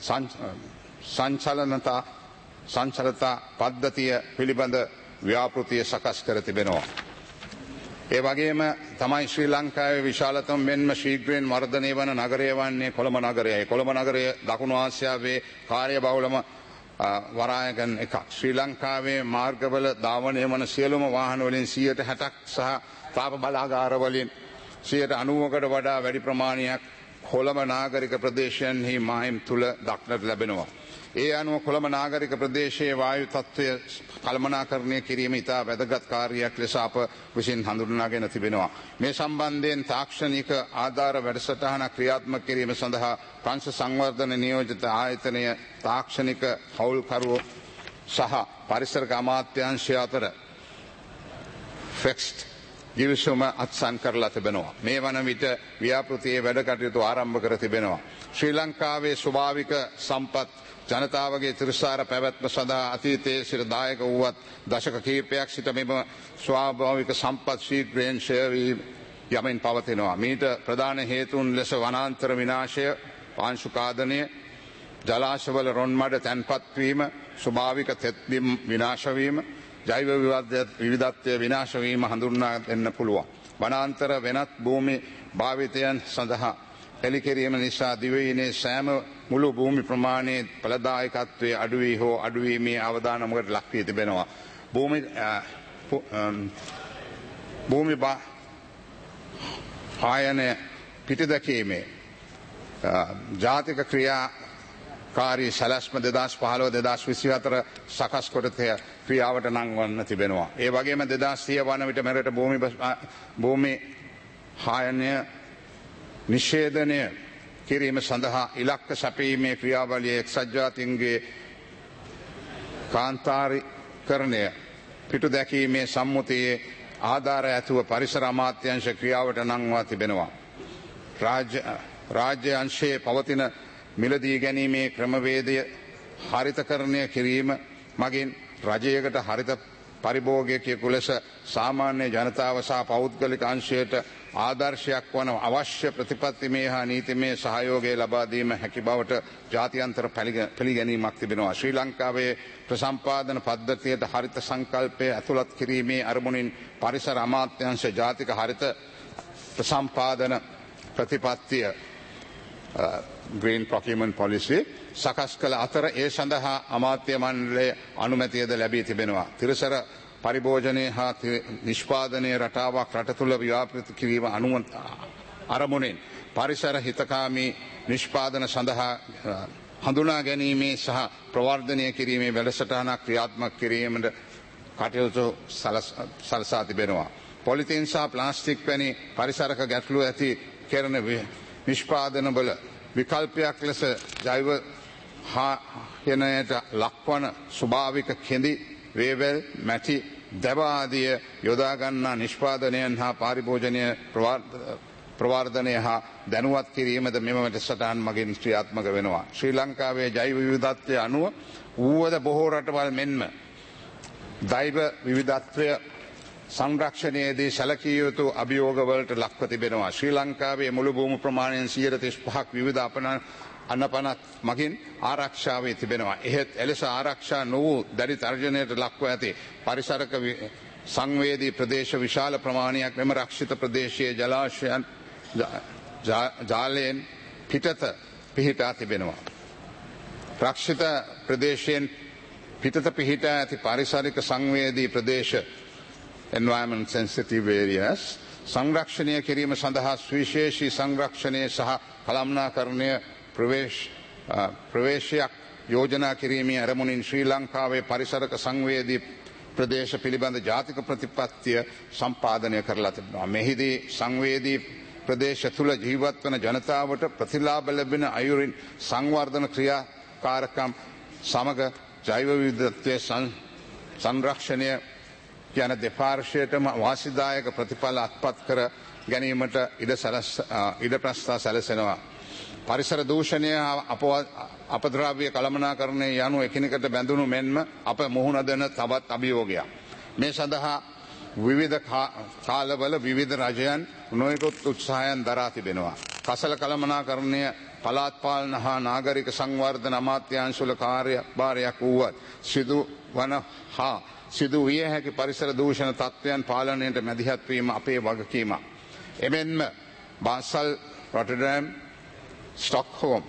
සංචලනතා සංචලතා පද්ධතිය පිළිබඳ ව්‍යාපෘතිය සකස් කර තිබෙනවා. ඒ වගේම තමයි ශ්‍රී ලංකාවේ විශාලතම මෙන්ම ශීඝ්‍රයෙන් වර්ධනය වන නගරය වන්නේ කොළඹ නගරයයි. කොළඹ නගරය දකුණු ආසියාවේ කාර්යබහුලම වරායගන් එකක්. ශ්‍රී ලංකාවේ මාර්ගවල ධාවනය වන සියලුම වාහන වලින් සියයට හැටක් සහ තාප බලාගාර වලින් සියයට අනූවකට වඩා වැඩි ප්‍රමාණයක් කොළඹ නාගරික ප්‍රදේශයන්හි මායිම් තුල දක්නට ලැබෙනවා. ඒ අනුව කොළඹ නාගරික ප්‍රදේශයේ වායු තත්ත්වය කළමනාකරණය කිරීම ඉතා වැදගත් කාර්යයක් ලෙස අප විසින් හඳුන්වාගෙන තිබෙනවා. මේ සම්බන්ධයෙන් තාක්ෂණික ආධාර වැඩසටහනක් ක්‍රියාත්මක කිරීම සඳහා ප්‍රංශ සංවර්ධන නියෝජිත ආයතනය තාක්ෂණික හවුල්කරුවෝ සහ පරිසරික අමාත්‍යාංශය අතර ෆෙක්ස්ට් ගිවිසුම අත්සන් කරලා තිබෙනවා. මේ වන විට ව්‍යාපෘතියේ වැඩ කටයුතු ආරම්භ කර තිබෙනවා. ශ්‍රී ලංකාවේ ස්වභාවික සම්පත් ජනතාවගේ තිරසාර පැවැත්ම සඳහා අතීතයේ සිට දායක වූවත් දශක කිහිපයක් සිට මෙම ස්වාභාවික සම්පත් ශීඝ්‍රයෙන් ක්ෂය වී යමින් පවතිනවා. මීට ප්‍රධාන හේතුන් ලෙස වනාන්තර විනාශය, පාංශුකාදනය, ජලාශවල රොන් මඩ තැන්පත් වීම, ස්වභාවික තෙත්බිම් විනාශ වීම, ජෛව විවිධත්වය විනාශ වීම හඳුන්වා දෙන්න පුළුවන්. වනාන්තර වෙනත් භූමි භාවිතයන් සඳහා එළිකිරීම නිසා දිවයිනේ සෑම මුළු භූමි ප්‍රමාණයේ ඵලදායකත්වයේ අඩුවී හෝ අඩුවීමේ අවදානමකට ලක් වී තිබෙනවා. භූමි භූමි ආයන පිටදැකීමේ ජාතික ක්‍රියාකාරී සැලැස්ම දෙදහස් පහළොව දෙදහස් විසිහතර සකස් කොට ක්‍රියාවට නංවන්න තිබෙනවා. ඒ වගේම දෙදහස් සිය වන විට මෙරට භූමි භූමි ආයනය නිෂේධනය කිරීම සඳහා ඉලක්ක සැපීමේ ක්‍රියාවලිය එක්සත් ජාතීන්ගේ කාන්තාරීකරණය පිටු දැකීමේ සම්මුතියේ ආධාර ඇතුව පරිසර අමාත්‍යාංශ ක්‍රියාවට නංවා තිබෙනවා. රාජ්‍ය රාජ්‍ය අංශයේ පවතින මිලදී ගැනීමේ ක්‍රමවේදය හරිතකරණය කිරීම මගින් රජයකට හරිත පරිභෝගයකයෙකු ලෙස සාමාන්‍ය ජනතාව සහ පෞද්ගලික අංශයට ආදර්ශයක් වන අවශ්‍ය ප්‍රතිපත්තිමය හා නීතිමය සහයෝගය ලබා දීම හැකි බවට ජාත්‍යන්තර පිළිගැනීමක් තිබෙනවා. ශ්‍රී ලංකාවේ ප්‍රසම්පාදන පද්ධතියට හරිත සංකල්පය ඇතුළත් කිරීමේ අරමුණින් පරිසර අමාත්‍යාංශ ජාතික හරිත ප්‍රසම්පාදන ප්‍රතිපත්තිය Green Procurement Policy සකස් කළ අතර ඒ සඳහා අමාත්‍ය මණ්ඩලයේ අනුමැතියද ලැබී තිබෙනවා. තිරසර පරිභෝජනය හා නිෂ්පාදනයේ රටාවක් රට තුළ ව්‍යාපෘත කිරීම අනුව අරමුණෙන් පරිසර හිතකාමී නිෂ්පාදන සඳහා හඳුනා ගැනීමේ සහ ප්‍රවර්ධනය කිරීමේ වැඩසටහනක් ක්‍රියාත්මක කිරීමට කටයුතු සලසා තිබෙනවා. පොලිතීන් සහ ප්ලාස්ටික් වැනි පරිසරක ගැටලු ඇති කෙරෙන නිෂ්පාදනවල විකල්පයක් ලෙස ජෛව හායනයට ලක්වන ස්වභාවික කෙඳි, වේවැල්, මැටි, දැව ආදිය යොදා ගන්නා නිෂ්පාදනයන් හා පාරිභෝජනය ප්‍රවර්ධනය හා දැනුවත් කිරීමද මෙම වැඩසටහන් මගින් ක්‍රියාත්මක වෙනවා. ශ්‍රී ලංකාවේ ජෛව විවිධත්වය අනුව ඌවද බොහෝ රටවල් මෙන්ම දෛව විවිධත්වය සංරක්ෂණයේදී සැලකිය යුතු අභියෝගවලට ලක්ව තිබෙනවා. ශ්‍රී ලංකාවේ මුළු භූමි ප්‍රමාණයෙන් සියයට තිස් පහක් විවිධ අපන අනපනත් මගින් ආරක්ෂා වී තිබෙනවා. එහෙත් එලෙස ආරක්ෂා නොවූ දැඩි තර්ජනයට ලක්ව ඇති පරිසරක සංවේදී ප්‍රදේශ විශාල ප්‍රමාණයක් මෙම රක්ෂිත ප්‍රදේශයේ ජලාශයන් ජාලයෙන් පිටත පිහිටා තිබෙනවා. රක්ෂිත ප්‍රදේශයෙන් පිටත පිහිට ඇති පාරිසරික සංවේදී ප්‍රදේශ environment sensitive areas සංරක්ෂණය කිරීම සඳහා සුවිශේෂී සංරක්ෂණය සහ කළමනාකරණය ප්‍රවේශ ප්‍රවේශයක් යෝජනා කිරීමේ අරමුණින් ශ්‍රී ලංකාවේ පරිසරක සංවේදී ප්‍රදේශ පිළිබඳ ජාතික ප්‍රතිපත්තිය සම්පාදනය කරලා තිබෙනවා. මෙහිදී සංවේදී ප්‍රදේශ තුළ ජීවත් වන ජනතාවට ප්‍රතිලාභ ලැබෙන අයුරින් සංවර්ධන ක්‍රියාකාරකම් සමග ජෛව විවිධත්වයේ සංරක්ෂණය යන දෙපාර්ශ්වයටම වාසිදායක ප්‍රතිඵල අත්පත් කර ගැනීමට ඉඩ ඉඩ ප්‍රස්ථා සැලසෙනවා. පරිසර දූෂණය අපද්‍රව්‍ය කළමනාකරණය යනු එකිනෙකට බැඳුණු මෙන්ම අප මුහුණ දෙන තවත් අභියෝගයක්. මේ සඳහා විවිධ කාලවල විවිධ රජයන් නොයෙකුත් උත්සාහයන් දරා තිබෙනවා. කසල කළමනාකරණය පළාත් පාලන හා නාගරික සංවර්ධන අමාත්‍යාංශවල කාර්යභාරයක් වුවත් සිදු වන හා සිදු විය හැකි පරිසර දූෂණ තත්ත්වයන් පාලනයට මැදිහත් වීම අපේ වගකීමක්. එමෙන්ම බාසල්, රොටර්ඩෑම්, ස්ටොක්හෝම්,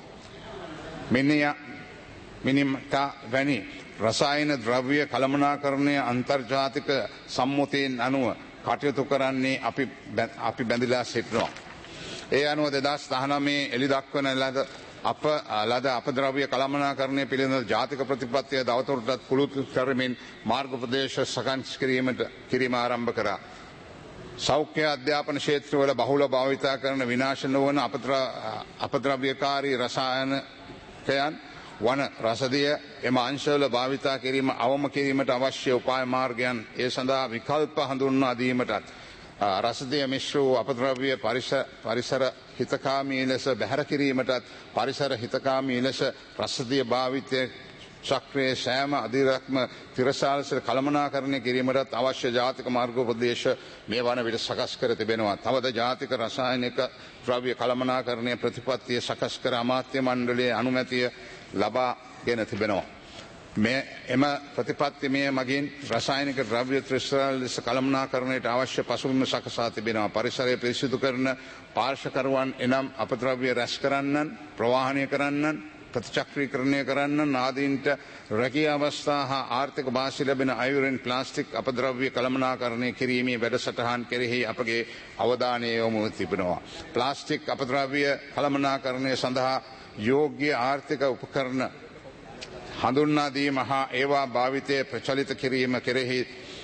මිනියා මිනිමටා වැනි රසායන ද්‍රව්‍ය කළමනාකරණය අන්තර්ජාතික සම්මුතියෙන් අනුව කටයුතු කරන්නේ අපි අපි බැඳිලා සිටිනවා. ඒ අනුව දෙදහස් දහනවය එළි දක්වන ලද අප ලද අපද්‍රව්‍ය කළමනාකරණය පිළිබඳ ජාතික ප්‍රතිපත්තිය දවතුරටත් පුළුල් කරමින් මාර්ගෝපදේශ සකස් කිරීමට කිරීම ආරම්භ කරා. සෞඛ්‍ය අධ්‍යාපන ක්ෂේත්‍රවල බහුල භාවිතා කරන විනාශ නොවන අපද්‍රව්‍යකාරී රසායනකයන් වන රසදිය එම අංශවල භාවිතා කිරීම අවම කිරීමට අවශ්‍ය උපාය මාර්ගයන් ඒ සඳහා විකල්ප හඳුන්වා දීමටත් රසදිය මිශ්‍ර වූ අපද්‍රව්‍ය පරිසර හිතකාමී ලෙස බැහැර කිරීමටත් පරිසර හිතකාමී ලෙස රසදිය භාවිතය චක්‍රයේ සෑම අධිරක්ම තිරසාලසල කළමනාකරණය කිරීමටත් අවශ්‍ය ජාතික මාර්ගෝපදේශ මේ වන විට සකස් කර තිබෙනවා. තවද ජාතික රසායනික ද්‍රව්‍ය කළමනාකරණය ප්‍රතිපත්තිය සකස් කර අමාත්‍ය මණ්ඩලයේ අනුමැතිය ලබාගෙන තිබෙනවා. මේ එම ප්‍රතිපත්තිමය මගින් රසායනික ද්‍රව්‍ය ත්‍රිස්රාල ලෙස කළමනාකරණයට අවශ්‍ය පසුබිම සකසා තිබෙනවා. පරිසරය පිරිසිදු කරන පාර්ශවකරුවන් එනම් අපද්‍රව්‍ය රැස් කරන්නන්, ප්‍රවාහනය කරන්නන්, ප්‍රතිචක්‍රීකරණය කරන්න ආදීන්ට රැකිය අවස්ථා හා ආර්ථික භාෂි ලැබෙන අයුරින් ප්ලාස්ටික් අපද්‍රව්‍ය කළමනාකරණය කිරීමේ වැඩසටහන් කෙරෙහි අපගේ අවධානය යොමු තිබෙනවා. ප්ලාස්ටික් අපද්‍රව්‍ය කළමනාකරණය සඳහා යෝග්‍ය ආර්ථික උපකරණ හඳුන්වා දීම හා ඒවා භාවිතය ප්‍රචලිත කිරීම කෙරෙහි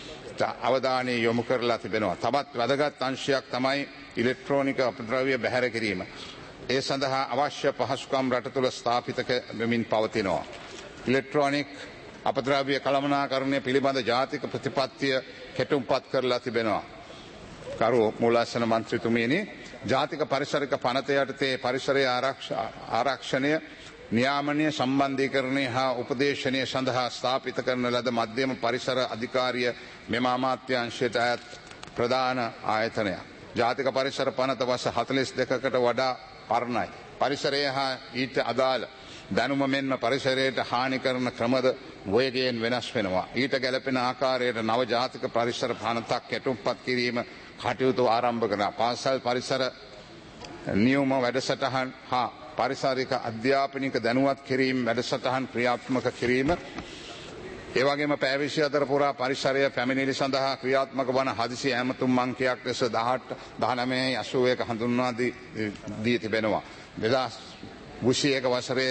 අවධානය යොමු කරලා තිබෙනවා. තවත් වැදගත් අංශයක් තමයි ඉලෙක්ට්‍රෝනික අපද්‍රව්‍ය බැහැර කිරීම. ඒ සඳහා අවශ්‍ය පහසුකම් රට තුළ ස්ථාපිත වෙමින් පවතිනවා. ඉලෙක්ට්‍රොනික් අපද්‍රව්‍ය කළමනාකරණය පිළිබඳ ජාතික ප්‍රතිපත්තිය කෙටුම්පත් කරලා තිබෙනවා. කරු මූලාසන මන්ත්‍රීතුමියනි, ජාතික පරිසරික පනත යටතේ පරිසරය ආරක්ෂණය, නියාමනය, සම්බන්ධීකරණය හා උපදේශනය සඳහා ස්ථාපිත කරන ලද මධ්‍යම පරිසර අධිකාරිය මෙම අමාත්‍යාංශයට අයත් ප්‍රධාන ආයතනයක්. ජාතික පරිසර පනත වස හතළිස් දෙකකට වඩා පරණයි. පරිසරය හා ඊට අදාළ දැනුම මෙන්ම පරිසරයට හානි කරන ක්‍රමද වේගයෙන් වෙනස් වෙනවා. ඊට ගැලපෙන ආකාරයට නව ජාතික පරිසර පනතක් කෙටුම්පත් කිරීම කටයුතු ආරම්භ කරනවා. පාසල් පරිසර නියම වැඩසටහන් හා පරිසරික අධ්‍යාපනික දැනුවත් කිරීම වැඩසටහන් ක්‍රියාත්මක කිරීම, ඒ වගේම පැය විසිහතර පුරා පරිසරය පැමිණිලි සඳහා ක්‍රියාත්මක වන හදිසි ඇමතුම් අංකයක් ලෙස දහඅට දහනවය අසූ එක හඳුන්වා දී තිබෙනවා. දෙදහස් විසිඑක වසරේ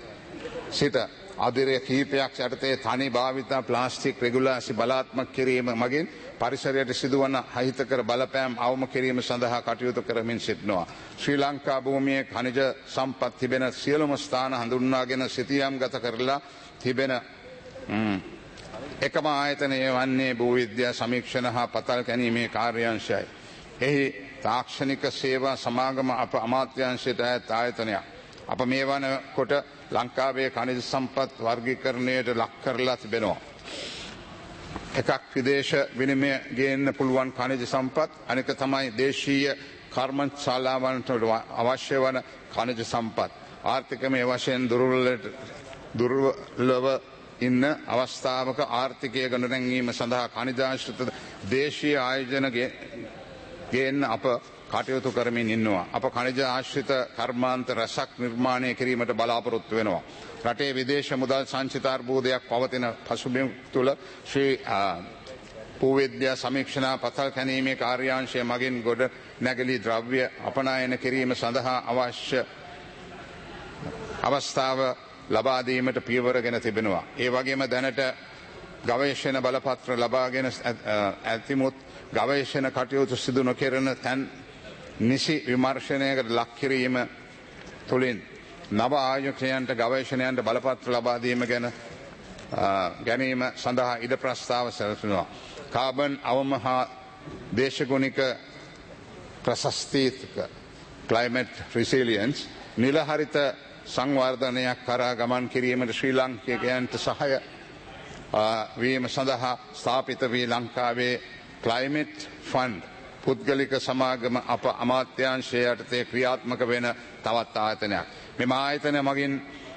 සිට අධිරය කිහිපයක් යටතේ තනි භාවිතා ප්ලාස්ටික් රෙගුලාසි බලාත්මක කිරීම මගින් පරිසරයට සිදුවන අහිතකර බලපෑම් අවම කිරීම සඳහා කටයුතු කරමින් සිටිනවා. ශ්‍රී ලංකා භූමියේ ඛනිජ සම්පත් තිබෙන සියලුම ස්ථාන හඳුන්වාගෙන සිතියම් ගත කරලා තිබෙන එකම ආයතනය වන්නේ භූවිද්‍යා සමීක්ෂණ හා පතල් කැනීමේ කාර්යාංශයයි. එහි තාක්ෂණික සේවා සමාගම අප අමාත්‍යාංශයට අයත් ආයතනයක්. අප මේ වන කොට ලංකාවේ ඛනිජ සම්පත් වර්ගීකරණයට ලක් කරලා තිබෙනවා. එකක් විදේශ විනිමය ගේන්න පුළුවන් ඛනිජ සම්පත්, අනික තමයි දේශීය කර්මන් ශාලාවන්ට අවශ්‍ය වන ඛනිජ සම්පත්. ආර්ථිකමය වශයෙන් දුර්වලව ඉන්න අවස්ථාවක ආර්ථිකය ගොඩනැංවීම සඳහා ඛනිජාශ්‍රිත දේශීය ආයෝජන ගේන්න අප කටයුතු කරමින් ඉන්නවා. අප ඛනිජ ආශ්‍රිත කර්මාන්ත රැසක් නිර්මාණය කිරීමට බලාපොරොත්තු වෙනවා. රටේ විදේශ මුදල් සංචිතාර්බුදයක් පවතින පසුබිම් තුළ ශ්‍රී භූවිද්‍යා සමීක්ෂණා පතල් කැනීමේ කාර්යාංශය මගින් ගොඩ නැගලී ද්‍රව්‍ය අපනයන කිරීම සඳහා අවශ්‍ය අවස්ථාව ලබා දීමට පියවරගෙන තිබෙනවා. ඒ වගේම දැනට ගවේෂණ බලපත්‍ර ලබාගෙන ඇතිමුත් ගවේෂණ කටයුතු සිදු නොකරන තැන් නිසි විමර්ශනයකට ලක් කිරීම තුළින් නව ආයෝජකයන්ට ගවේෂණයන්ට බලපත්‍ර ලබා දීම ගැන ගැනීම සඳහා ඉඩ ප්‍රස්තාව සැලසෙනවා. කාබන් අවම හා දේශගුණික ප්‍රශස්තික ක්ලයිමට් රිසිලියන්ස් නිලහරිත සංවර්ධනයක් කරා ගමන් කිරීමට ශ්‍රී ලාංකිකයන්ට සහාය වීම සඳහා ස්ථාපිත වී ලංකාවේ ක්ලයිමට් ෆන්ඩ් පුද්ගලික සමාගම අප අමාත්‍යාංශය යටතේ ක්‍රියාත්මක වෙන තවත් ආයතනයක්. මෙම ආයතනය මගින්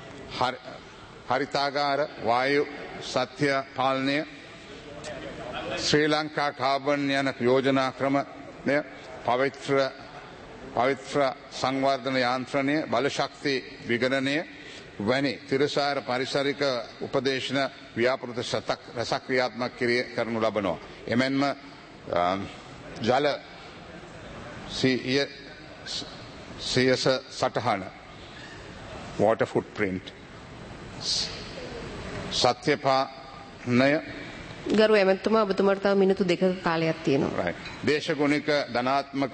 හරිතාගාර වායු සත්‍ය පාලනය ශ්‍රී ලංකා කාබන් යන යෝජනා ක්‍රමය පවිත්‍ර පවිත්‍ර සංවර්ධන යාන්ත්‍රණය බලශක්ති විගණනය වැනි තිරසාර පරිසරික උපදේශන ව්‍යාපෘත සතක් රසක් ක්‍රියාත්මක කරනු ලබනවා. එමෙන්ම ජල සියස සටහන water footprint සත්‍යපාලනය ගරු ඇමතුමා ඔබතුමාට තව මිනිත්තු දෙකක කාලයක් තියෙනවා. දේශගුණික ධනාත්මක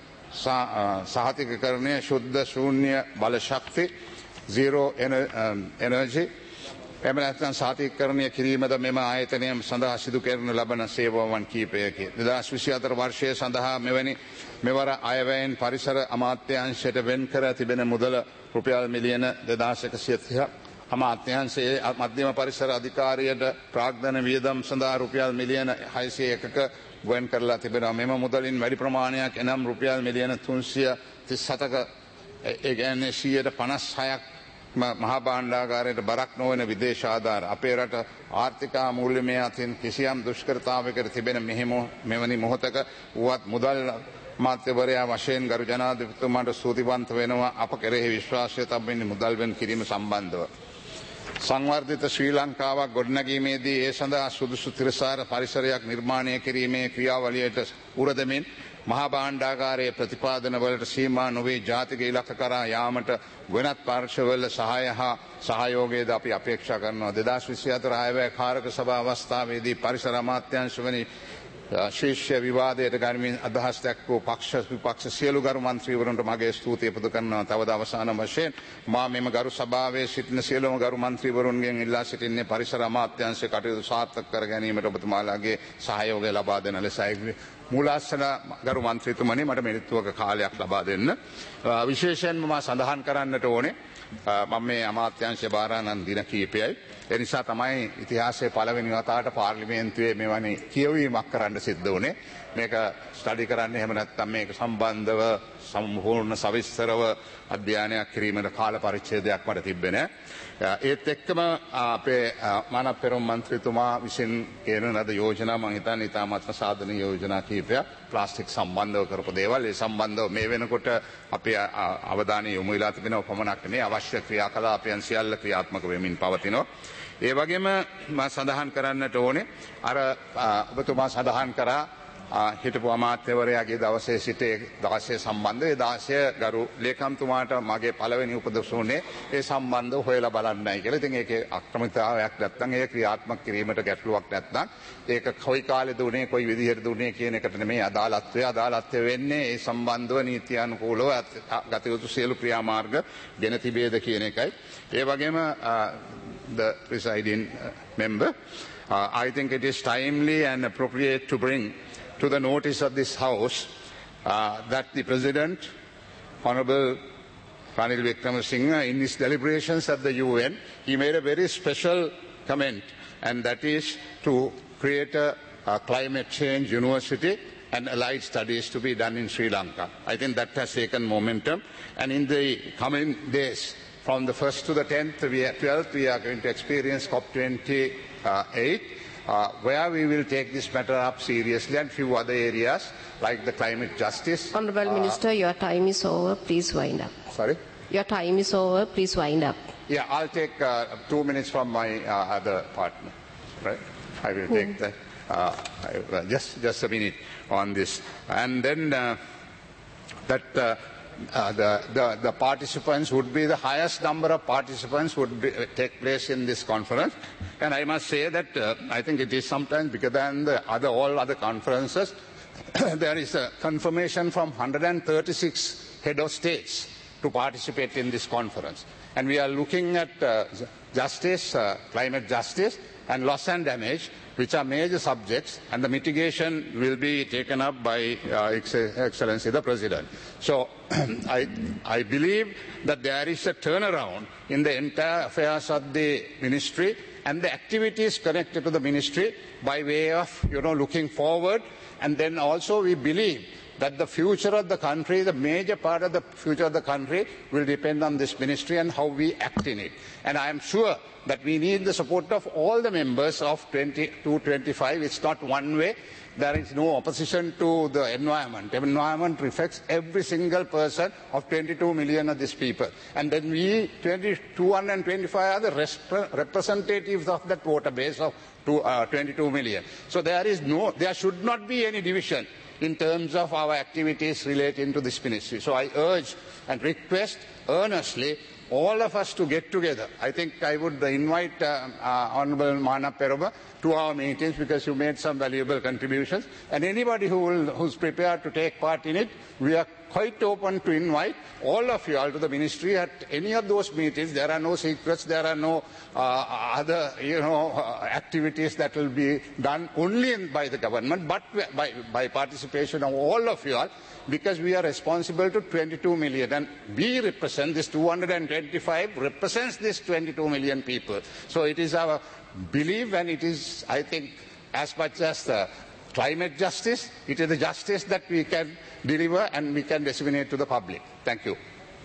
සහතිකකරණය ශුද්ධ ශූන්‍ය බලශක්ති zero energy එම නැත්නම් සහතිකකරණය කිරීමද මෙම ආයතනය සඳහා සිදු කරන ලබන සේවාවන් කීපයකි. දෙදහස් විසිහතර වර්ෂය සඳහා මෙවැනි මෙවර අයවැයෙන් පරිසර අමාත්‍යාංශයට වෙන් කර තිබෙන මුදල රුපියල් මිලියන දෙදාස් එකසිය තිහ අමාත්‍යාංශයේ මධ්‍යම පරිසර අධිකාරියට ප්‍රාග්ධන වියදම් සඳහා රුපියල් මිලියන හයසිය එකක ගොයන් කරලා තිබෙනවා. මෙම මුදලින් වැඩි ප්‍රමාණයක් එනම් රුපියල් මිලියන තුන්සිය තිස් හතක ඒ කියන්නේ සියයට පනස් හයක් මහා භාණ්ඩාගාරයට බරක් නොවන විදේශ ආධාර අපේ රට ආර්ථික මූල්‍යමය අතින් කිසියම් දුෂ්කරතාවයකට තිබෙන මෙවැනි මොහොතක වුවත් මුදල් මාත්‍යවරයා වශයෙන් ගරු ජනාධිපතිතුමාට ස්තුතිවන්ත වෙනවා අප කෙරෙහි විශ්වාසය තබමින් මුදල් වෙන් කිරීම සම්බන්ධව. සංවර්ධිත ශ්‍රී ලංකාවක් ගොඩනැගීමේදී ඒ සඳහා සුදුසු තිරසාර පරිසරයක් නිර්මාණය කිරීමේ ක්‍රියාවලියට උරදමින් මහා භාණ්ඩාගාරයේ ප්‍රතිපාදනවලට සීමා නොවේ ජාතික ඉලක්ක කරා යාමට වෙනත් පාර්ශවවල සහාය හා සහයෝගයද අපි අපේක්ෂා කරනවා. දෙදහස් විසිහතර අයවැය කාරක සභා අවස්ථාවේදී පරිසර අමාත්‍යාංශ වැනි ශීර්ෂ විවාදයට ගනිමින් අදහස් දැක්වූ පක්ෂ විපක්ෂ සියලු ගරු මන්ත්‍රීවරුන්ට මගේ ස්තුතිය පුද කරනවා. තවද අවසාන වශයෙන් මා මෙම ගරු සභාවේ සිටින සියලුම ගරු මන්ත්‍රීවරුන්ගෙන් ඉල්ලා සිටින්නේ පරිසර අමාත්‍යාංශයේ කටයුතු සාර්ථක කර ගැනීමට ඔබතුමාලාගේ සහයෝගය ලබා දෙන ලෙසයි. මූලාසන ගරු මන්ත්‍රීතුමනි මට මිනිත්තුවක කාලයක් ලබා දෙන්න. විශේෂයෙන්ම මා සඳහන් කරන්නට ඕනේ මම මේ අමාත්‍යාංශය බාරානන් දින කීපයයි. ඒ නිසා තමයි ඉතිහාසයේ පළවෙනි වතාවට පාර්ලිමේන්තුවේ මෙවැනි කියවීමක් කරන්න සිද්ධ වුණේ. මේක ස්ටඩි කරන්න එහෙම නැත්නම් මේක සම්බන්ධව සම්පූර්ණ සවිස්තරව අධ්‍යයනයක් කිරීමට කාල පරිච්ඡේදයක් මට තිබ්බේ නෑ. ඒත් එක්කම අපේ මානව පෙරමුණ මන්ත්‍රීතුමා විසින් කියන ලද යෝජනා මම හිතන්නේ ඉතාමත්ම සාධනීය යෝජනා කීපයක් ප්ලාස්ටික් සම්බන්ධව කරපු දේවල් ඒ සම්බන්ධව මේ වෙනකොට අපේ අවධානය යොමු වෙලා තිබෙනවා පමණක් නෙමෙයි අවශ්‍ය ක්‍රියාකලාපයන් සියල්ල ක්‍රියාත්මක වෙමින් පවතිනවා. ඒ වගේම මම සඳහන් කරන්නට ඕනේ අර ඔබතුමා සඳහන් කරා හිටපු අමාත්‍යවරයාගේ දවසේ සිට දාසය සම්බන්ධ ඒ දාසය ගරු ලේකම්තුමාට මගේ පළවෙනි උපදෙස් උනේ ඒ සම්බන්ධව හොයලා බලන්නයි කියලා. ඉතින් ඒකේ අක්‍රමිකතාවයක් නැත්නම් ඒක ක්‍රියාත්මක කිරීමට ගැටලුවක් නැත්නම් ඒක කොයි කාලෙද උනේ කොයි විදිහටද උනේ කියන එකට නෙමෙයි අදාළත්වය. අදාළත්වය වෙන්නේ ඒ සම්බන්ධව නීත්‍යානුකූලව ගත යුතු සියලු ක්‍රියාමාර්ග ගෙන තිබේද කියන එකයි. ඒ වගේම the presiding member uh, I think it is timely and appropriate to bring to the notice of this House uh, that the President, Honorable Ranil Wickremesinghe, in his deliberations at the U N, he made a very special comment, and that is to create a, a climate change university and allied studies to be done in Sri Lanka. I think that has taken momentum, and in the coming days, from the first to the tenth, we are twelfth, we are going to experience COP twenty-eight. uh, where we will take this matter up seriously, and few other areas like the climate justice. Honourable uh, Minister, your time is over. Please wind up. Sorry? Your time is over. Please wind up. Yeah, I'll take uh, two minutes from my uh, other partner. Right? I will take that. Uh, I, uh, just, just a minute on this. And then uh, that uh, uh, the, the, the participants would be the highest number of participants would be, uh, take place in this conference. And I must say that uh, I think it is sometimes bigger than the other, all other conferences. There is a confirmation from one hundred thirty-six head of states to participate in this conference. And we are looking at uh, justice, uh, climate justice, and loss and damage, which are major subjects, and the mitigation will be taken up by uh, Excellency the President. So I, I believe that there is a turnaround in the entire affairs of the ministry and the activities connected to the ministry by way of, you know, looking forward. And then also we believe that the future of the country, the major part of the future of the country will depend on this ministry and how we act in it. And I am sure that we need the support of all the members of twenty-two twenty-five. It's not one way. There is no opposition to the environment. The environment reflects every single person of twenty-two million of these people. And then we, two hundred twenty-five, are the representatives of that voter base of two, uh, twenty-two million. So there is no, there should not be any division in terms of our activities relating to this ministry. So I urge and request earnestly all of us to get together. I think I would invite uh, uh, Honourable Mana Peruma to our meetings because you made some valuable contributions. And anybody who will, who's prepared to take part in it, we are quite open to invite all of you all to the ministry at any of those meetings. There are no secrets, there are no uh, other you know, uh, activities that will be done only in, by the government, but by, by participation of all of you all, because we are responsible to twenty-two million, and we represent this two hundred twenty-five, represents this twenty-two million people. So it is our belief, and it is, I think, as much as the climate justice, it is the justice that we can deliver and we can disseminate to the public. Thank you.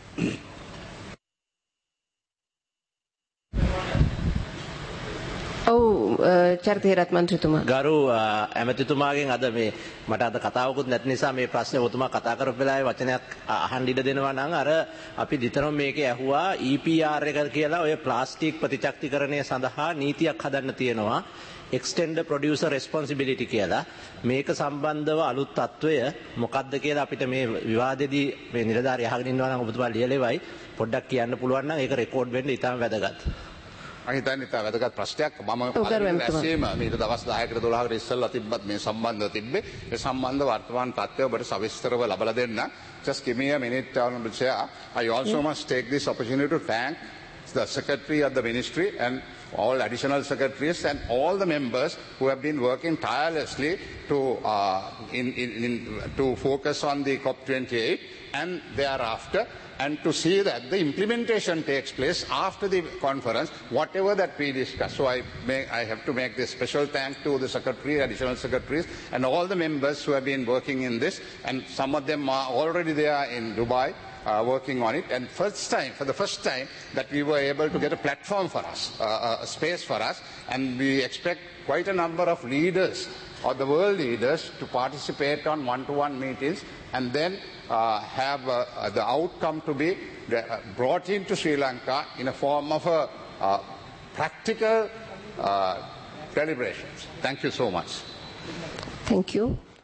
ඔව් චරිත හේරත් මන්ත්‍රීතුමා. ගරු ඇමතිතුමාගෙන් අද මේ මට අද කතාවකුත් නැති නිසා මේ ප්‍රශ්නේ ඔතුමා කතා කරපු වෙලාවේ වචනයක් අහන්න ඉඩ දෙනවා නම් අර අපි දිතරම මේකේ ඇහුවා E P R එක කියලා ඔය ප්ලාස්ටික් ප්‍රතිචක්‍රීකරණය සඳහා නීතියක් හදන්න තියෙනවා. Extended producer responsibility කියලා මේක සම්බන්ධව අලුත් තත්වය මොකක්ද කියලා අපිට මේ විවාදෙදී මේ නිලධාරී අහගෙන ඉන්නවා නම් ඔබතුමා ලියලෙවයි පොඩ්ඩක් කියන්න පුළුවන් නම් ඒක රෙකෝඩ් වෙන්න ඉතාම වැදගත්. මම හිතන්නේ ඉතින් වැදගත් ප්‍රශ්නයක්. මම පළවෙනිම මේක දවස් දහයකට දොළහකට ඉස්සෙල්ලා තිබ්බත් මේ සම්බන්ධව තිබ්බේ. ඒ සම්බන්ධ වර්තමාන තත්ත්වය ඔබට සවිස්තරව ලබා දෙන්න. Just give me a minute, Honourable Chair. I also mm. must take this opportunity to thank the Secretary of the Ministry and all additional secretaries and all the members who have been working tirelessly to, uh, in, in, in, to focus on the COP twenty-eight and thereafter, and to see that the implementation takes place after the conference, whatever that we discuss. So I, may, I have to make this special thank to the secretary, additional secretaries, and all the members who have been working in this, and some of them are already there in Dubai. Uh, working on it, and first time, for the first time, that we were able to get a platform for us, uh, a space for us, and we expect quite a number of leaders, or the world leaders, to participate on one-to-one meetings, and then uh, have uh, uh, the outcome to be uh, brought into Sri Lanka in a form of a uh, practical uh, deliberations. Thank you so much. Thank you.